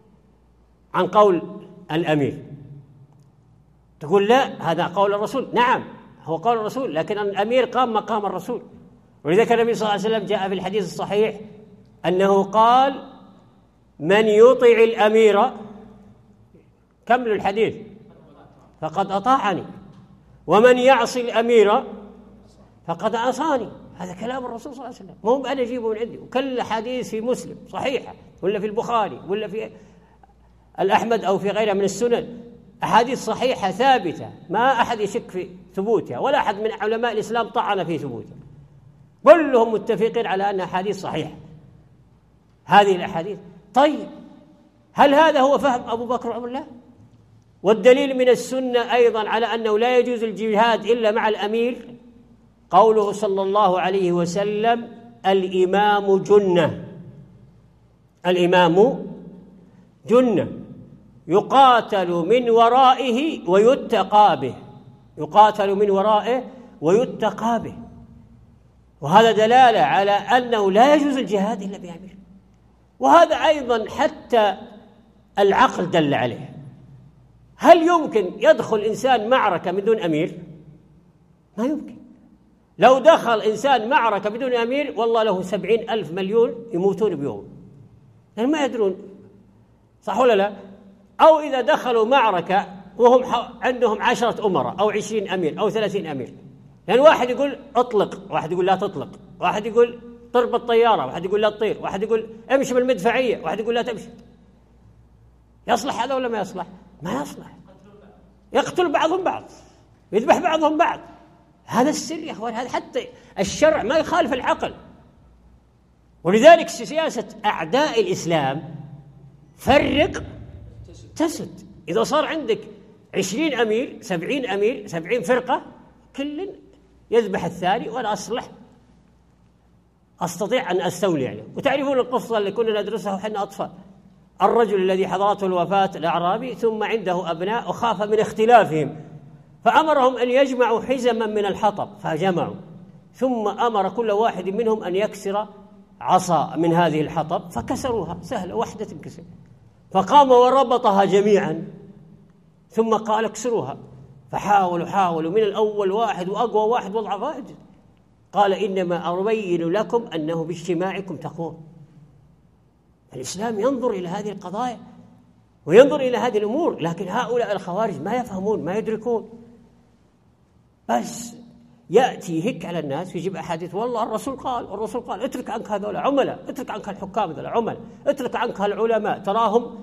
عن قول الأمير. تقول لا هذا قول الرسول، نعم هو قول الرسول، لكن الأمير قام مقام الرسول. ولذلك النبي صلى الله عليه وسلم جاء في الحديث الصحيح أنه قال من يطع الأمير، كمل الحديث، فقد أطاعني، ومن يعصي الأمير فقد عصاني. هذا كلام الرسول صلى الله عليه وسلم، مو أنا أجيبه من عندي. وكل حديث في مسلم صحيحة ولا في البخاري ولا في الأحمد أو في غيرها من السنن، أحاديث صحيحة ثابتة ما أحد يشك في ثبوتها، ولا أحد من علماء الإسلام طعن في ثبوتها، كلهم متفقين على أنها أحاديث صحيحة هذه الأحاديث. طيب هل هذا هو فهم أبو بكر وعمر؟ لا. والدليل من السنة أيضا على أنه لا يجوز الجهاد إلا مع الأمير قوله صلى الله عليه وسلم الإمام جنة، الإمام جنة يقاتل من ورائه ويتقى به، يقاتل من ورائه ويتقى به. وهذا دلالة على أنه لا يجوز الجهاد إلا بأمير. وهذا أيضا حتى العقل دل عليه. هل يمكن يدخل إنسان معركة بدون أمير؟ ما يمكن. لو دخل إنسان معركة بدون أمير والله له سبعين ألف مليون يموتون بيوم، يعني ما يدرون، صح ولا لا؟ أو إذا دخلوا معركة وهم عندهم عشرة أمراء أو عشرين أمير أو ثلاثين أمير، يعني واحد يقول أطلق، واحد يقول لا تطلق، واحد يقول طرب الطيارة، واحد يقول لا تطير، واحد يقول امشي بالمدفعية، واحد يقول لا تمشي. يصلح هذا ولا ما يصلح؟ ما يصلح. يقتل بعضهم بعض، يذبح بعضهم بعض. هذا السر يا أخوان، هذا حتى الشرع ما يخالف العقل. ولذلك سياسة أعداء الإسلام فرق تسد. إذا صار عندك عشرين أمير، سبعين أمير، سبعين فرقة، كل يذبح الثاني وأنا أصلح أستطيع أن أستولي عليه. وتعرفون القصة اللي كنا ندرسها وحنا أطفال، الرجل الذي حضرته الوفاة الأعرابي ثم عنده أبناء وخاف من اختلافهم فأمرهم أن يجمعوا حزما من الحطب، فجمعوا، ثم أمر كل واحد منهم أن يكسر عصا من هذه الحطب فكسروها، سهلة واحدة تنكسر، فقام وربطها جميعا ثم قال اكسروها، فحاولوا حاولوا من الأول واحد وأقوى واحد وضع واحد، قال إنما أبين لكم أنه باجتماعكم تقوون. الإسلام ينظر إلى هذه القضايا وينظر إلى هذه الأمور، لكن هؤلاء الخوارج ما يفهمون، ما يدركون، بس يأتي يهك على الناس ويجيب أحاديث والله الرسول قال الرسول قال اترك عنك هذول عملاء، اترك عنك الحكام هذول عملاء، اترك عنك العلماء تراهم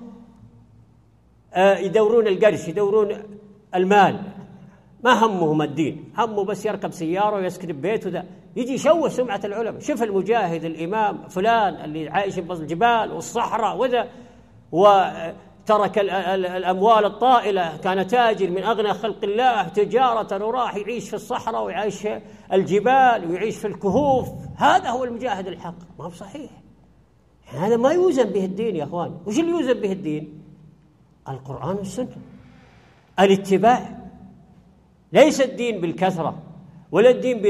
يدورون القرش، يدورون المال، ما همهم الدين، همه بس يركب سيارة ويسكن ببيته، ذا يجي يشوه سمعة العلماء. شوف المجاهد الإمام فلان اللي عايش بوسط الجبال والصحراء وذا، وترك الأموال الطائلة، كان تاجر من أغنى خلق الله تجارة، وراح يعيش في الصحراء ويعيش في الجبال ويعيش في الكهوف. هذا هو المجاهد الحق، ما هو صحيح. هذا ما يوزن به الدين يا أخوان. وش اللي يوزن به الدين؟ القرآن والسنة، الاتباع. ليس الدين بالكثرة، ولا الدين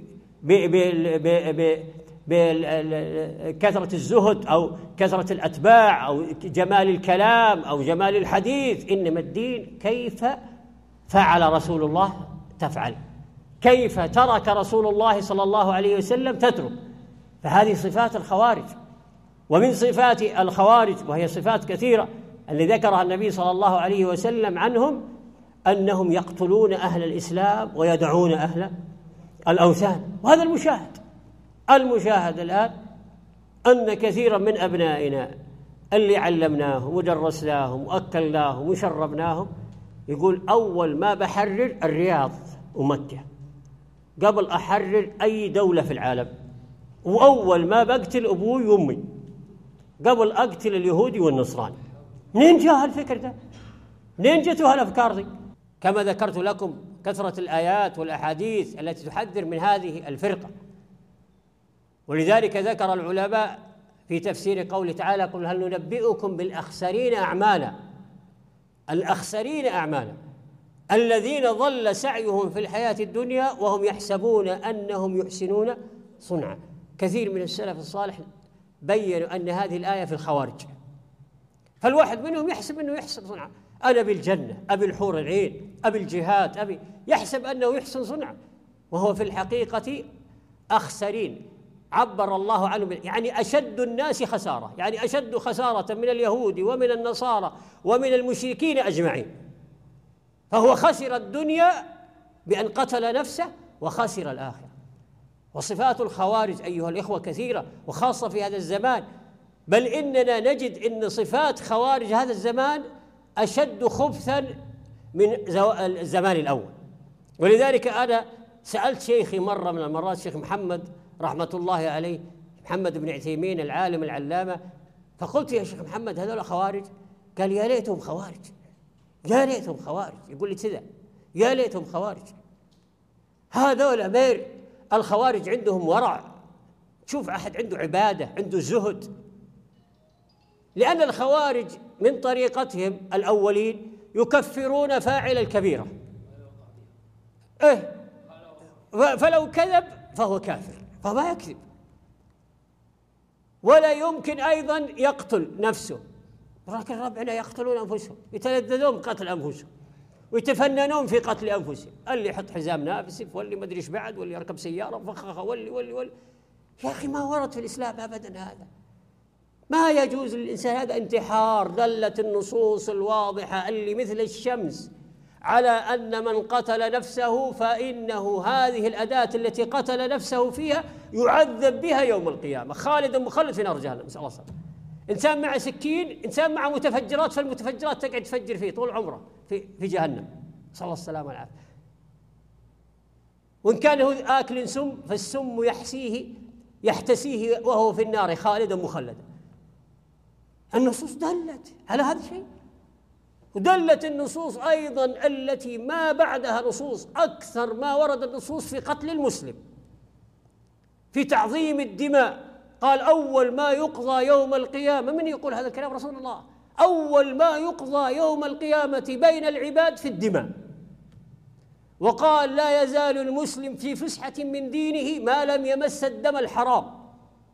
بكثرة الزهد أو كثرة الأتباع أو جمال الكلام أو جمال الحديث، إنما الدين كيف فعل رسول الله تفعل، كيف ترك رسول الله صلى الله عليه وسلم تترك. فهذه صفات الخوارج. ومن صفات الخوارج، وهي صفات كثيرة اللي ذكرها النبي صلى الله عليه وسلم عنهم، أنهم يقتلون أهل الإسلام ويدعون أهل الأوثان. وهذا المشاهد المشاهد الآن، أن كثيرا من أبنائنا اللي علمناهم ودرسناهم وأكلناهم وشربناهم يقول أول ما بحرر الرياض ومكة قبل أحرر أي دولة في العالم، وأول ما بقتل أبوي وأمي قبل أقتل اليهودي والنصراني. منين جاء هالفكر ده؟ منين جاءت هالأفكار دي؟ كما ذكرت لكم كثرة الآيات والأحاديث التي تحذر من هذه الفرقة. ولذلك ذكر العلماء في تفسير قوله تعالى: قل هل ننبئكم بالأخسرين أعمالا. الأخسرين أعمالا الذين ضل سعيهم في الحياة الدنيا وهم يحسبون أنهم يحسنون صنعا. كثير من السلف الصالح بيّنوا أن هذه الآية في الخوارج، فالواحد منهم يحسب أنه يحسن صنعا، أنا بالجنة، أبي الحور العين، أبي الجهاد، أبي يحسب أنه يحسن صنعا، وهو في الحقيقة أخسرين. عبر الله عنه يعني أشد الناس خسارة، يعني أشد خسارة من اليهود ومن النصارى ومن المشركين أجمعين. فهو خسر الدنيا بأن قتل نفسه وخسر الآخرة. وصفات الخوارج أيها الإخوة كثيرة، وخاصة في هذا الزمان، بل إننا نجد أن صفات خوارج هذا الزمان أشد خبثا من الزمان الأول. ولذلك أنا سألت شيخي مرة من المرات، شيخ محمد رحمة الله عليه، محمد بن عثيمين العالم العلامة، فقلت يا شيخ محمد هذول خوارج؟ قال يا ليتهم خوارج، يا ليتهم خوارج. يقول لي كذا، يا ليتهم خوارج. هذول أمير الخوارج عندهم ورع. شوف أحد عنده عبادة، عنده زهد، لأن الخوارج من طريقتهم الأولين يكفرون فاعل الكبيرة، إيه؟ فلو كذب فهو كافر، فما يكذب. ولا يمكن أيضا يقتل نفسه، لكن ربنا يقتلون أنفسهم، يتلذذون بقتل أنفسهم ويتفننون في قتل أنفسهم، اللي يحط حزام نافسف، واللي ما أدري إيش بعد، واللي يركب سيارة فخخة، واللي واللي واللي يا أخي ما ورد في الإسلام أبدا هذا، ما يجوز للإنسان، هذا انتحار. دلت النصوص الواضحة اللي مثل الشمس على أن من قتل نفسه فإنه هذه الأداة التي قتل نفسه فيها يعذب بها يوم القيامة خالدا مخلد في نار جهنم، نسأل الله السلامة. إنسان مع سكين، إنسان مع متفجرات، فالمتفجرات تقعد تفجر فيه طول عمره في في جهنم، نسأل الله السلامة والعافية. وإن كان هو آكل سم فالسم يحسيه يحتسيه وهو في النار خالدا مخلدا. النصوص دلت على هذا الشيء، ودلت النصوص أيضا التي ما بعدها نصوص أكثر ما ورد النصوص في قتل المسلم، في تعظيم الدماء. قال أول ما يقضى يوم القيامة، من يقول هذا الكلام؟ رسول الله. أول ما يقضى يوم القيامة بين العباد في الدماء. وقال لا يزال المسلم في فسحة من دينه ما لم يمس الدم الحرام.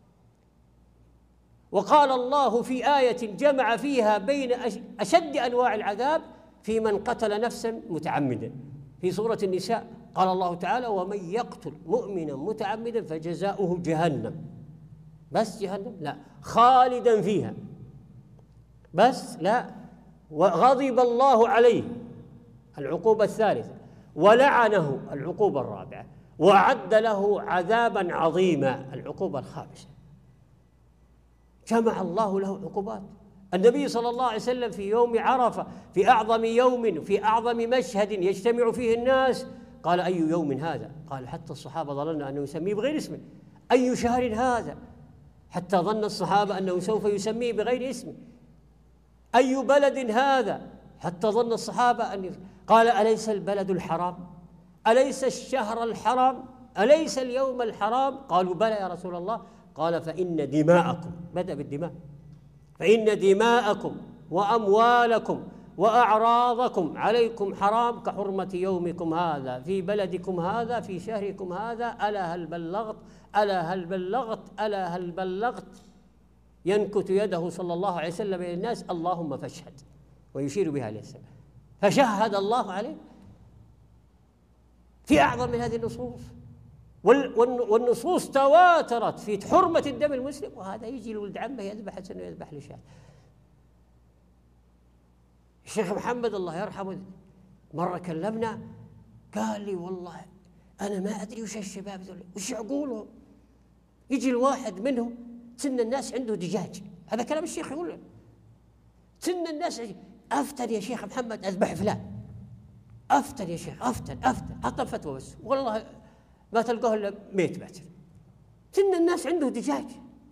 وقال الله في آية جمع فيها بين أشد أنواع العذاب في من قتل نفسا متعمدا، في سورة النساء قال الله تعالى ومن يقتل مؤمنا متعمدا فجزاؤه جهنم. بس جهنم؟ لا، خالدا فيها بس لا، وغضب الله عليه العقوبة الثالثة، ولعنه العقوبة الرابعة، وأعد له عذابا عظيما العقوبة الخامسة. جمع الله له عقوبات. النبي صلى الله عليه وسلم في يوم عرفة، في أعظم يوم، في أعظم مشهد يجتمع فيه الناس، قال: أي يوم هذا؟ قال: حتى الصحابة ظننا أنه يسميه بغير اسمه. أي شهر هذا؟ حتى ظن الصحابة أنه سوف يسميه بغير اسمه. أي بلد هذا؟ حتى ظن الصحابة أن قال: أليس البلد الحرام؟ أليس الشهر الحرام؟ أليس اليوم الحرام؟ قالوا: بلى يا رسول الله. قال: فإن دماءكم، بدأ بالدماء، فإن دماءكم وأموالكم وأعراضكم عليكم حرام كحرمة يومكم هذا في بلدكم هذا في شهركم هذا. ألا هل بلغت؟ ألا هل بلغت؟ ألا هل بلغت؟ ينكت يده صلى الله عليه وسلم إلى الناس: اللهم فاشهد، ويشير بها إلى السماء، فشهد الله عليه. في أعظم من هذه النصوص، والنصوص تواترت في حرمة الدم المسلم، وهذا يجي لولد عمه يذبح حسن ويذبح لشاه. الشيخ محمد الله يرحمه مرة كلمنا، قال لي: والله أنا ما أدري وش الشباب ذول وش عقولهم، يجي الواحد منهم سن الناس عنده دجاج، هذا كلام الشيخ يقول له، سن الناس أفتن يا شيخ محمد أذبح فلان، أفتن يا شيخ، أفتن أفتن حط الفتوى بس، والله ما تلقاه إلا ميت متر. سن الناس عنده دجاج.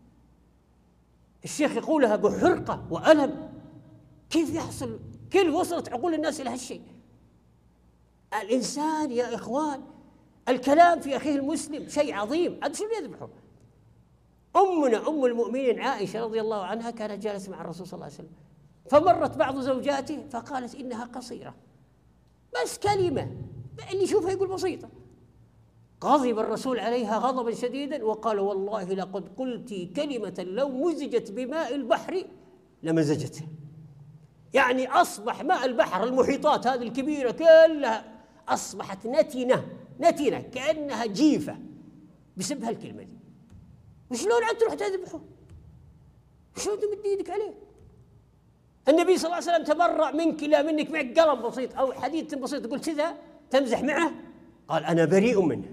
الشيخ يقولها بحرقة وألم. كيف يحصل؟ كيف وصلت عقول الناس إلى هالشيء؟ الإنسان يا إخوان الكلام في أخيه المسلم شيء عظيم. هذا شو يذبحه؟ أمنا أم المؤمنين عائشة رضي الله عنها كانت جالسة مع الرسول صلى الله عليه وسلم، فمرت بعض زوجاته فقالت إنها قصيرة، بس كلمة اللي يشوفها يقول بسيطة. غضب الرسول عليها غضبا شديدا وقال: والله لقد قلت كلمة لو مزجت بماء البحر لمزجته. يعني أصبح ماء البحر، المحيطات هذه الكبيرة كلها أصبحت نتنة نتنة كأنها جيفة بسبب هالكلمة دي. وشلون عاد تروح تذبحه؟ شلون تمد يدك عليه؟ النبي صلى الله عليه وسلم تبرأ منك لا منك معك قلم بسيط أو حديد بسيط تقول كذا تمزح معه، قال: أنا بريء منه.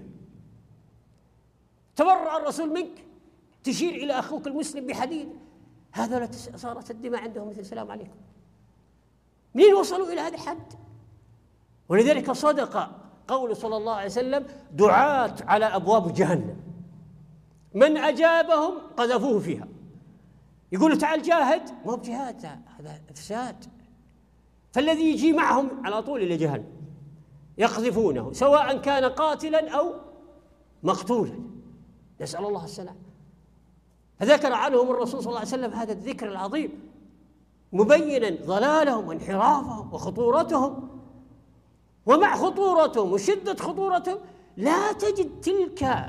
تبرأ الرسول منك تشير إلى أخوك المسلم بحديد، هذا صارت الدماء عندهم مثل السلام عليكم. منين وصلوا إلى هذا الحد؟ ولذلك صدق قول صلى الله عليه وسلم: دعاة على أبواب جهنم من أجابهم قذفوه فيها. يقولوا: تعال جاهد، ما هو بجهاد، هذا إفساد. فالذي يجي معهم على طول إلى جهنم يقذفونه، سواء كان قاتلا أو مقتولا، نسأل الله السلام. فذكر عنهم الرسول صلى الله عليه وسلم هذا الذكر العظيم مبينا ضلالهم وانحرافهم وخطورتهم. ومع خطورتهم وشدة خطورتهم لا تجد تلك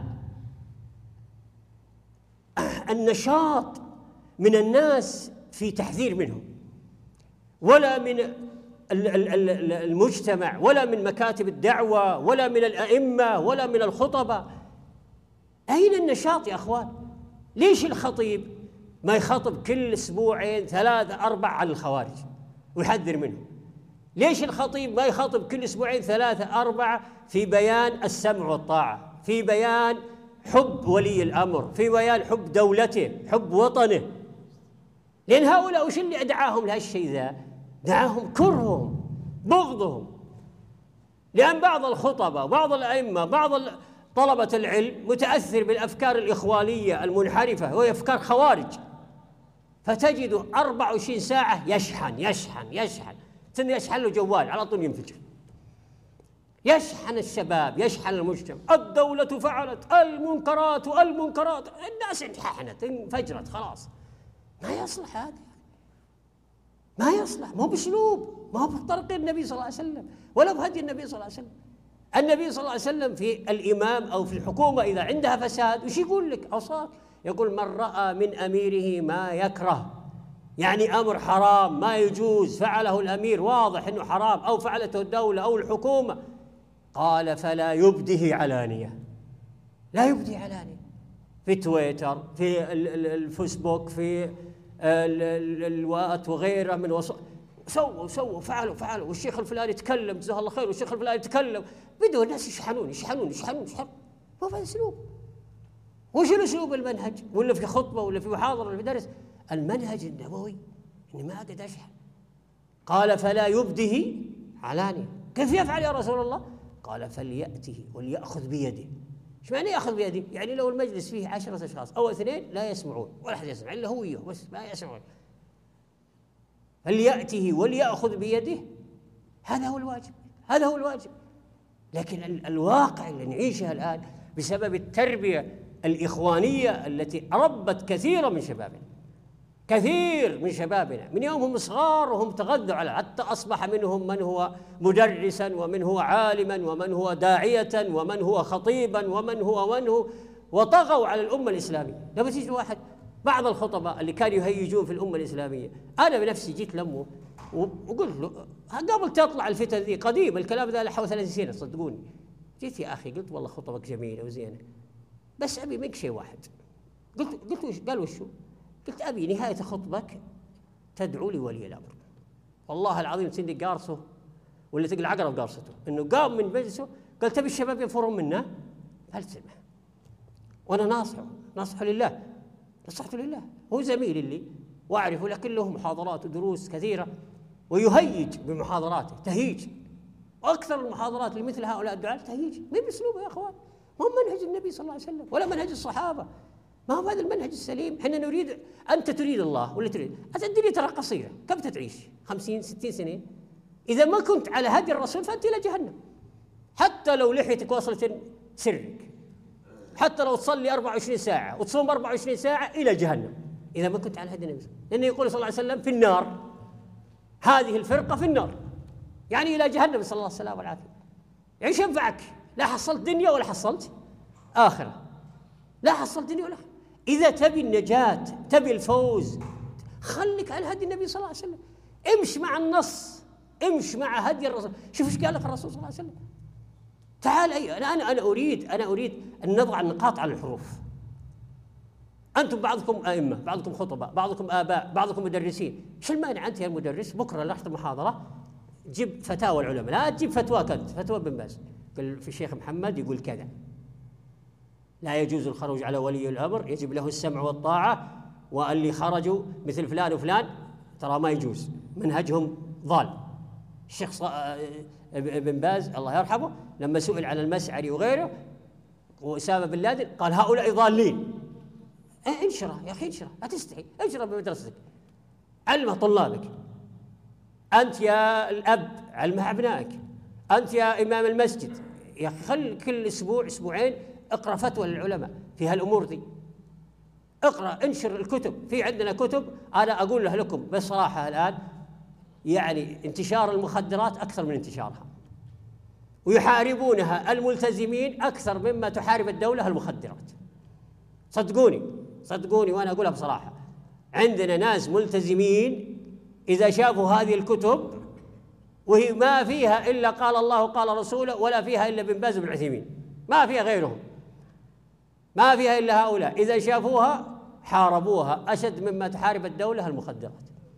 النشاط من الناس في تحذير منهم، ولا من المجتمع، ولا من مكاتب الدعوة، ولا من الأئمة، ولا من الخطباء. أين النشاط يا أخوان؟ ليش الخطيب ما يخاطب كل أسبوعين ثلاثة أربع على الخوارج ويحذر منهم؟ ليش الخطيب ما يخاطب كل أسبوعين ثلاثة أربعة في بيان السمع والطاعة، في بيان حب ولي الأمر، في بيان حب دولته، حب وطنه؟ لأن هؤلاء وش اللي دعاهم لهالشيء ذا؟ دعاهم كرههم، بغضهم. لأن بعض الخطباء، بعض الأئمة، بعض طلبة العلم متأثر بالأفكار الإخوانية المنحرفة وهي أفكار خوارج، فتجد أربع وعشرين ساعة يشحن يشحن يشحن ثم يشحن له جوال على طول ينفجر، يشحن الشباب، يشحن المجتمع. الدولة فعلت المنكرات والمنكرات، الناس انحنت انفجرت خلاص. ما يصلح هذا، ما يصلح، ما هو بأسلوب، ما هو بطريق النبي صلى الله عليه وسلم ولا بهدي النبي صلى الله عليه وسلم. النبي صلى الله عليه وسلم في الإمام أو في الحكومة إذا عندها فساد وش يقول لك؟ أوصاك، يقول: من رأى من أميره ما يكره، يعني أمر حرام ما يجوز فعله الأمير واضح أنه حرام أو فعلته الدولة أو الحكومة، قال: فلا يبده علانية، لا يبدي علانية، في تويتر، في الفيسبوك، في الوات وغيره من وصول، سووا سووا فعلوا فعلوا والشيخ الفلاني يتكلم جزاه الله خير والشيخ الفلاني يتكلم، بدوا الناس يشحنون يشحنون يشحنون يشحنون. ما في اسلوب. وش الاسلوب المنهج؟ ولا في خطبه ولا في محاضره ولا في درس؟ المنهج النبوي اني ما اقعد اشحن. قال فلا يبده علانية. كيف يفعل يا رسول الله؟ قال فليأته وليأخذ بيده. ايش معنى يأخذ بيده؟ يعني لو المجلس فيه عشرة اشخاص او اثنين لا يسمعون ولا احد يسمع الا هو وياه بس ما يسمعون، فليأته وليأخذ بيده. هذا هو الواجب، هذا هو الواجب. لكن ال- الواقع اللي نعيشه الآن بسبب التربية الإخوانية التي ربت كثيرا من شبابنا، كثير من شبابنا من يومهم صغار وهم تغذوا على، حتى أصبح منهم من هو مدرسا ومن هو عالما ومن هو داعية ومن هو خطيبا ومن هو ومن هو، وطغوا على الأمة الإسلامية. لما تيجي واحد، بعض الخطباء اللي كانوا يهيجون في الأمة الإسلامية، أنا بنفسي جيت لمه وقلت له قبل تطلع الفتن ذي قديم، الكلام ذا له حوالي ثلاث سنين صدقوني، جيت يا أخي قلت والله خطبك جميلة وزينة بس أبي منك شيء واحد. قلت قلت وش؟ قال وشو؟ قلت أبي نهاية خطبك تدعو لي ولي الأمر. والله العظيم تندي قارصه ولا تقل عقرب قارصته، إنه قام من مجلسه قال تبي الشباب ينفرون منا؟ قال سمع وأنا ناصحه ناصحه لله، نصحته لله، هو زميلي اللي وأعرفه، لكن له محاضرات ودروس كثيرة ويهيج بمحاضراته تهيج، وأكثر المحاضرات لمثل هؤلاء الدعاة تهيج. ما بأسلوبه يا أخوان، ما هو منهج النبي صلى الله عليه وسلم ولا منهج الصحابة، ما هو هذا المنهج السليم. احنا نريد، أنت تريد الله ولا تريد؟ الدنيا ترى قصيرة، كم تعيش؟ خمسين ستين سنة. إذا ما كنت على هدي الرسول فأنت إلى جهنم، حتى لو لحيتك وصلت سرك، حتى لو تصلي أربعة وعشرين ساعة وتصوم أربعة وعشرين ساعة إلى جهنم إذا ما كنت على هدي النبي، لأنه يقول صلى الله عليه وسلم في النار، هذه الفرقة في النار، يعني إلى جهنم، صلى الله عليه وسلم والعافية. يعني ايش ينفعك؟ لا حصلت دنيا ولا حصلت آخرة، لا حصلت دنيا ولا. إذا تبي النجاة تبي الفوز خليك على هدي النبي صلى الله عليه وسلم، امش مع النص، امش مع هدي الرسول. شوف ايش قال لك الرسول صلى الله عليه وسلم. تعال أي أنا أنا أنا أريد أنا أريد أن نضع النقاط على الحروف. أنتم بعضكم أئمة، بعضكم خطباء، بعضكم آباء، بعضكم مدرسين. إيش المانع أنت يا المدرس بكرة لحظة محاضرة جيب فتاوى العلماء، لا تجيب فتواك أنت، فتوى بن باز قال في الشيخ محمد يقول كذا، لا يجوز الخروج على ولي الأمر، يجب له السمع والطاعة، واللي خرجوا مثل فلان وفلان ترى ما يجوز، منهجهم ضال. الشيخ ص... ابن باز الله يرحمه لما سئل عن المسعري وغيره وأسامة بن لادن قال هؤلاء ضالين. انشره يا أخي، انشره، لا تستحي، انشره بمدرستك، علمه طلابك. أنت يا الأب علمها أبنائك، أنت يا إمام المسجد يا أخي خل كل أسبوع أسبوعين اقرأ فتوى للعلماء في هالأمور دي، اقرأ، انشر الكتب. في عندنا كتب أنا أقول له لكم بصراحة الآن يعني انتشار المخدرات أكثر من انتشارها، ويحاربونها الملتزمين أكثر مما تحارب الدولة المخدرات. صدقوني صدقوني وأنا أقولها بصراحة، عندنا ناس ملتزمين إذا شافوا هذه الكتب وهي ما فيها إلا قال الله قال رسوله، ولا فيها إلا بن باز بن عثيمين، ما فيها غيرهم، ما فيها إلا هؤلاء، إذا شافوها حاربوها أشد مما تحارب الدولة المخدرات.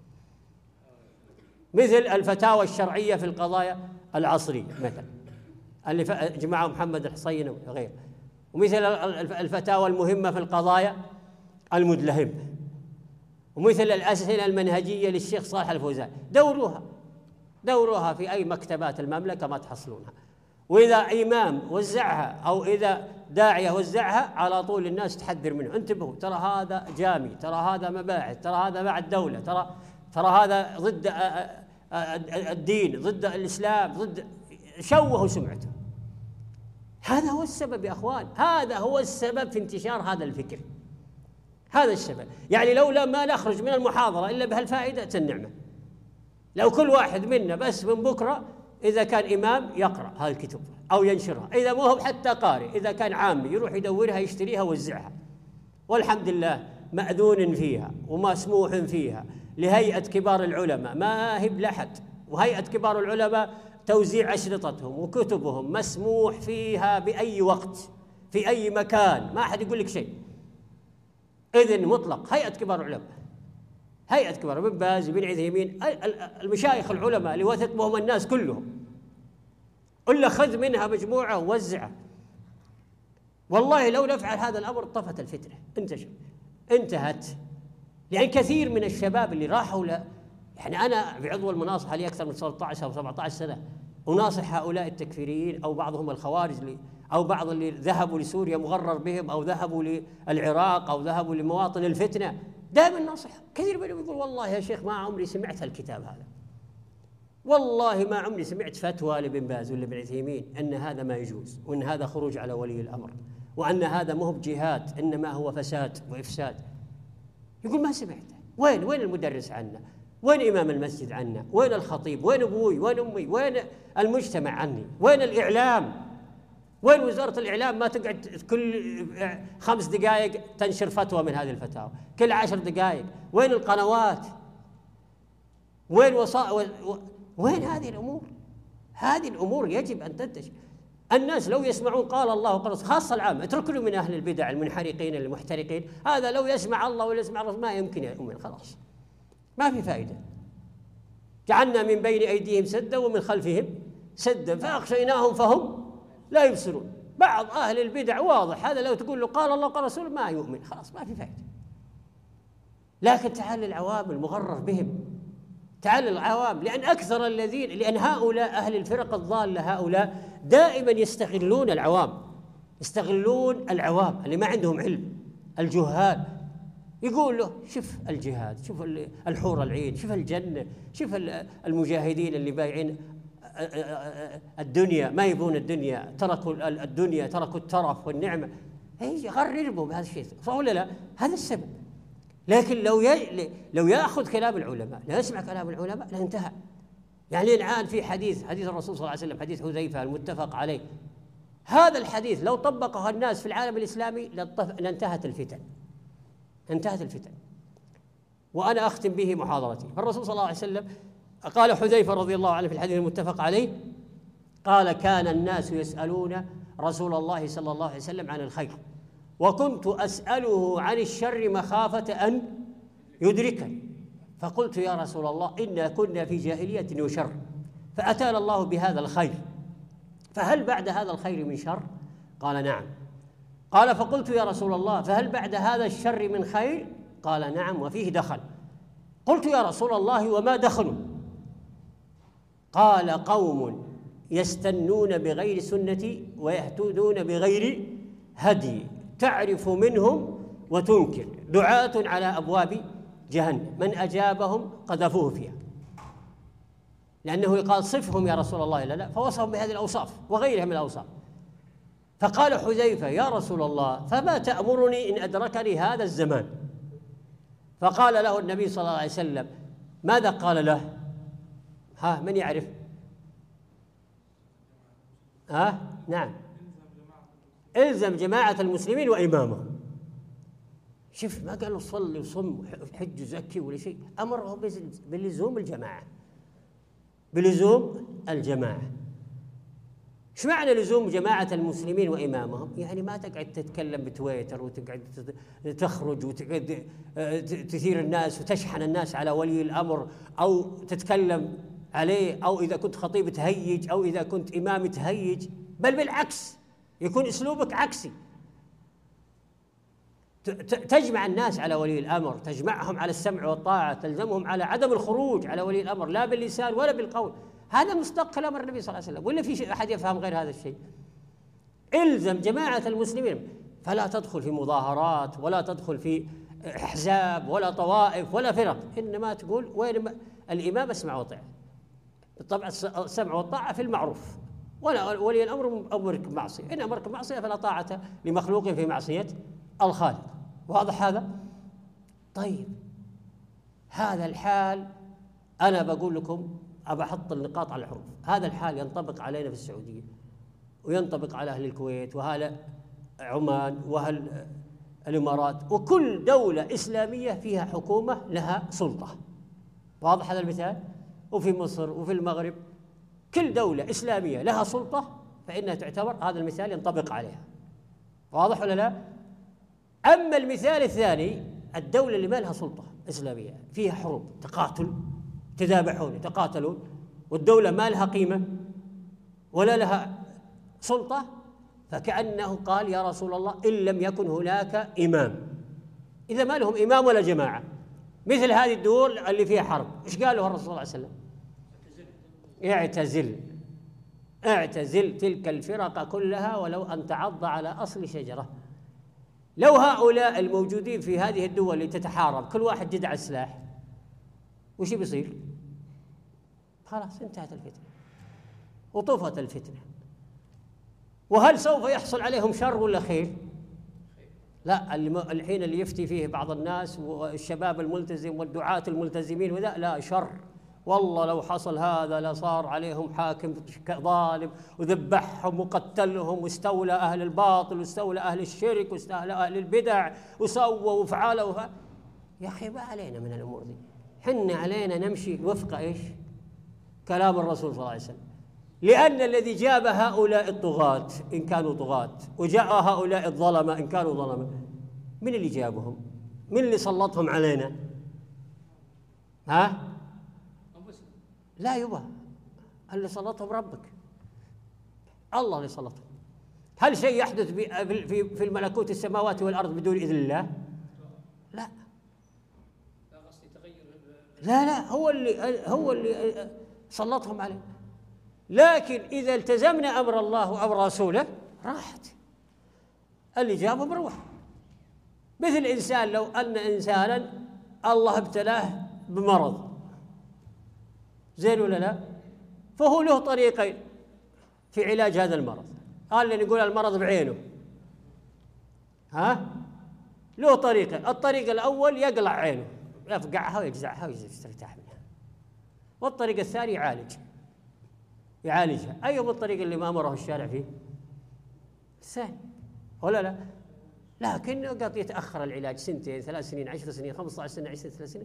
مثل الفتاوى الشرعية في القضايا العصرية مثلا اللي جمعه محمد الحصين وغيره، ومثل الفتاوى المهمة في القضايا المدلهمة، ومثل الأسئلة المنهجية للشيخ صالح الفوزان. دوروها دوروها في أي مكتبات المملكة ما تحصلونها، وإذا إمام وزعها أو إذا داعية وزعها على طول الناس تحذر منه، انتبهوا ترى هذا جامي، ترى هذا مباعث، ترى هذا مع الدولة، ترى ترى هذا ضد الدين، ضد الإسلام، ضد، شوهوا سمعته. هذا هو السبب يا أخوان، هذا هو السبب في انتشار هذا الفكر، هذا السبب. يعني لولا ما نخرج من المحاضرة إلا بهالفائدة النعمة، لو كل واحد منا بس من بكرة إذا كان إمام يقرأ هذه الكتب أو ينشرها، إذا ما هو حتى قارئ، إذا كان عامي يروح يدورها يشتريها ويوزعها، والحمد لله مأذون فيها ومسموح فيها لهيئة كبار العلماء، ما هي لأحد، وهيئة كبار العلماء توزيع أشرطتهم وكتبهم مسموح فيها بأي وقت في أي مكان، ما أحد يقول لك شيء، إذن مطلق، هيئة كبار العلماء. هيئة كبار، ابن باز، ابن عثيمين، المشايخ العلماء اللي وثق بهم الناس كلهم، إلا خذ منها مجموعة ووزعها. والله لو نفعل هذا الأمر طفت الفتنة، انتشر انتهت. لأن كثير من الشباب اللي راحوا ل... يعني أنا بعضو المناصحة لي أكثر من ثلاثة عشر أو سبعة عشر سنة، وناصح هؤلاء التكفيريين أو بعضهم الخوارج اللي أو بعض اللي ذهبوا لسوريا مغرر بهم، أو ذهبوا للعراق، أو ذهبوا لمواطن الفتنة، دائما ناصح. كثير منهم يقول والله يا شيخ ما عمري سمعت الكتاب هذا، والله ما عمري سمعت فتوى لابن باز ولا ابن عثيمين أن هذا ما يجوز، وأن هذا خروج على ولي الأمر، وأن هذا مو بجهاد إنما هو فساد وإفساد. يقول ما سمعت. وين وين المدرس عنا؟ وين إمام المسجد عنا؟ وين الخطيب؟ وين أبوي؟ وين أمي؟ وين المجتمع عني؟ وين الإعلام؟ وين وزارة الإعلام؟ ما تقعد كل خمس دقائق تنشر فتوى من هذه الفتاوى، كل عشر دقائق. وين القنوات؟ وين وسائل؟ وين هذه الأمور؟ هذه الأمور يجب أن تنتشر. الناس لو يسمعون قال الله وقال، خاصة العامة، اتركوا من أهل البدع المنحرقين المحترقين، هذا لو يسمع الله ولا يسمع الرسول ما يمكن يؤمن، خلاص ما في فائدة. جعلنا من بين أيديهم سدا ومن خلفهم سدا فأغشيناهم فهم لا يبصرون. بعض أهل البدع واضح هذا لو تقول له قال الله وقال رسول ما يؤمن، خلاص ما في فائدة. لكن تعال العوام المغرر بهم، تعال العوام، لأن أكثر الذين لأن هؤلاء أهل الفرق الضالة هؤلاء دائما يستغلون العوام، يستغلون العوام اللي ما عندهم علم، الجهال. يقول له شوف الجهاد، شوف الحور العين، شوف الجنة، شوف المجاهدين اللي بايعين الدنيا، ما يبون الدنيا، تركوا الدنيا، تركوا الترف والنعمة. هي غرربوا بهذا الشيء، صح ولا لا؟ هذا السبب. لكن لو ي... لو يأخذ كلام العلماء، لا يسمع كلام العلماء، لانتهى. يعني الآن في حديث حديث الرسول صلى الله عليه وسلم، حديث حذيفة المتفق عليه، هذا الحديث لو طبقه الناس في العالم الإسلامي لانتهت الفتن، انتهت الفتن. وأنا أختم به محاضرتي. فالرسول صلى الله عليه وسلم قال حذيفة رضي الله عنه في الحديث المتفق عليه، قال كان الناس يسألون رسول الله صلى الله عليه وسلم عن الخير، وكنت أسأله عن الشر مخافة أن يدركني، فقلت يا رسول الله إنا كنا في جاهلية وشر، فأتانا الله بهذا الخير، فهل بعد هذا الخير من شر؟ قال نعم. قال فقلت يا رسول الله فهل بعد هذا الشر من خير؟ قال نعم وفيه دخل. قلت يا رسول الله وما دخلوا؟ قال قوم يستنون بغير سنتي ويهتدون بغير هدي، تعرف منهم وتنكر، دعاة على أبواب جهنم، من أجابهم قذفوه فيها. لأنه يقال صفهم يا رسول الله، لا لا، فوصفهم بهذه الأوصاف وغيرها من الأوصاف. فقال حذيفة يا رسول الله فما تأمرني إن أدركني هذا الزمان؟ فقال له النبي صلى الله عليه وسلم، ماذا قال له؟ ها من يعرف؟ ها نعم، إلزم جماعة المسلمين وإمامهم. شوف ما قال له صلي وصم حج وزكي ولا شيء، أمره بلزوم الجماعة، بلزوم الجماعة. ايش معنى لزوم جماعة المسلمين وإمامهم؟ يعني ما تقعد تتكلم بتويتر وتقعد تخرج وتقعد تثير الناس وتشحن الناس على ولي الأمر، أو تتكلم عليه، أو إذا كنت خطيب تهيج، أو إذا كنت إمام تهيج، بل بالعكس يكون أسلوبك عكسي، تجمع الناس على ولي الأمر، تجمعهم على السمع والطاعة، تلزمهم على عدم الخروج على ولي الأمر لا باللسان ولا بالقول. هذا مصداق كلام النبي صلى الله عليه وسلم، ولا في أحد يفهم غير هذا الشيء؟ إلزم جماعة المسلمين، فلا تدخل في مظاهرات، ولا تدخل في أحزاب ولا طوائف ولا فرق، إنما تقول وين الإمام اسمع وطاع. طبعا السمع والطاعة في المعروف، ولا ولي الأمر أمرك بمعصية، إن أمرك بمعصية فلا طاعة لمخلوق في معصية الخالق. واضح هذا؟ طيب هذا الحال أنا بقول لكم، أبى أحط النقاط على الحروف. هذا الحال ينطبق علينا في السعودية، وينطبق على أهل الكويت وأهل عمان وأهل الإمارات، وكل دولة إسلامية فيها حكومة لها سلطة. واضح هذا المثال؟ وفي مصر وفي المغرب كل دولة إسلامية لها سلطة فإنها تعتبر، هذا المثال ينطبق عليها. واضح ولا لا؟ أما المثال الثاني الدولة اللي ما لها سلطة إسلامية فيها حروب تقاتل تذابحون يتقاتلون، والدولة ما لها قيمة ولا لها سلطة، فكأنه قال يا رسول الله إن لم يكن هناك إمام، إذا ما لهم إمام ولا جماعة مثل هذه الدول اللي فيها حرب، إيش قالوا الرسول صلى الله عليه وسلم؟ اعتزل اعتزل تلك الفرق كلها ولو أن تعض على أصل شجرة. لو هؤلاء الموجودين في هذه الدول اللي تتحارب كل واحد جدع السلاح، وش بيصير؟ خلاص انتهت الفتنة وطفت الفتنة. وهل سوف يحصل عليهم شر ولا خير؟ لا، الحين اللي يفتي فيه بعض الناس والشباب الملتزم والدعاة الملتزمين وذا لا شر، والله لو حصل هذا لصار عليهم حاكم ظالم وذبحهم وقتلهم واستولى أهل الباطل واستولى أهل الشرك واستولى أهل البدع وسووا وفعلوا وفعل. يا أخي ما علينا من الأمور دي، حنا علينا نمشي وفق إيش؟ كلام الرسول صلى الله عليه وسلم. لأن الذي جاب هؤلاء الطغاة إن كانوا طغاة وجاء هؤلاء الظلمة إن كانوا ظلمة، من اللي جابهم؟ من اللي سلطهم علينا؟ ها؟ لا يبا، اللي سلطهم ربك، الله اللي سلطهم. هل شيء يحدث في في الملكوت السماوات والأرض بدون إذن الله؟ لا لا لا، هو اللي هو اللي سلطهم علينا. لكن إذا التزمنا أمر الله وأمر رسوله راحت، اللي جابه بروح. مثل إنسان لو أن إنسانا الله ابتلاه بمرض، زين ولا لا؟ فهو له طريقين في علاج هذا المرض. قال لي نقول المرض بعينه، ها؟ له طريقين. الطريق الأول يقلع عينه، يفقعها ويجزعها ويسترتاح منها. والطريق الثاني يعالج يعالجها. أيهم الطريق اللي ما أمره الشارع فيه؟ الثاني ولا لا؟ لكن قد يتأخر العلاج سنتين ثلاث سنين عشر سنين خمسة عشر سنة عشر ثلاث سنين،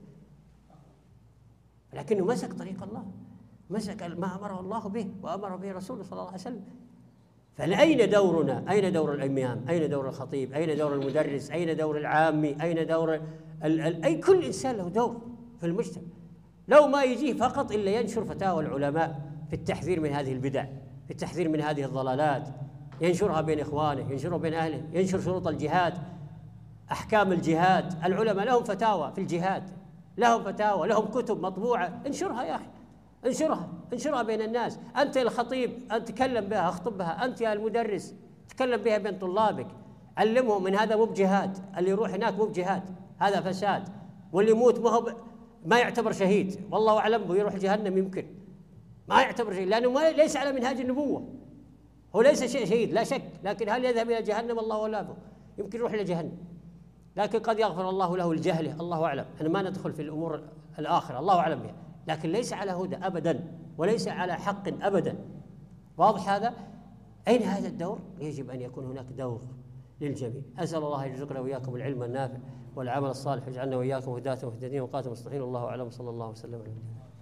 لكنه مسك طريق الله، مسك ما أمره الله به وأمر به رسوله صلى الله عليه وسلم. فأين دورنا؟ أين دور الإمام؟ أين دور الخطيب؟ أين دور المدرس؟ أين دور العامي؟ أين دور ال ال أي كل إنسان له دور في المجتمع. لو ما يجيه فقط إلا ينشر فتاوى العلماء في التحذير من هذه البدع، في التحذير من هذه الضلالات، ينشرها بين إخوانه، ينشرها بين أهله، ينشر شروط الجهاد، أحكام الجهاد. العلماء لهم فتاوى في الجهاد، لهم فتاوى، لهم كتب مطبوعة، انشرها يا أخي، انشرها انشرها بين الناس. أنت الخطيب أنت تكلم بها، اخطب بها. أنت يا المدرس تكلم بها بين طلابك، علمهم من هذا مو بجهاد، اللي يروح هناك مو بجهاد، هذا فساد. واللي يموت ما هو ما يعتبر شهيد، والله أعلم ويروح جهنم، يمكن ما يعتبر شهيد لأنه ما ليس على منهاج النبوة، هو ليس شيء شهيد لا شك. لكن هل يذهب إلى جهنم؟ الله ولا به، يمكن يروح إلى جهنم، لكن قد يغفر الله له الجهل، الله أعلم. أنا ما ندخل في الأمور الآخرة، الله أعلم بها، لكن ليس على هدى أبدا وليس على حق أبدا. واضح هذا؟ أين هذا الدور؟ يجب أن يكون هناك دور للجميع. أسأل الله يرزقنا وإياكم العلم النافع والعمل الصالح، ويجعلنا وإياكم هداة مهتدين وقاتل مصلحين. والله أعلم، صلى الله وسلم على نبينا.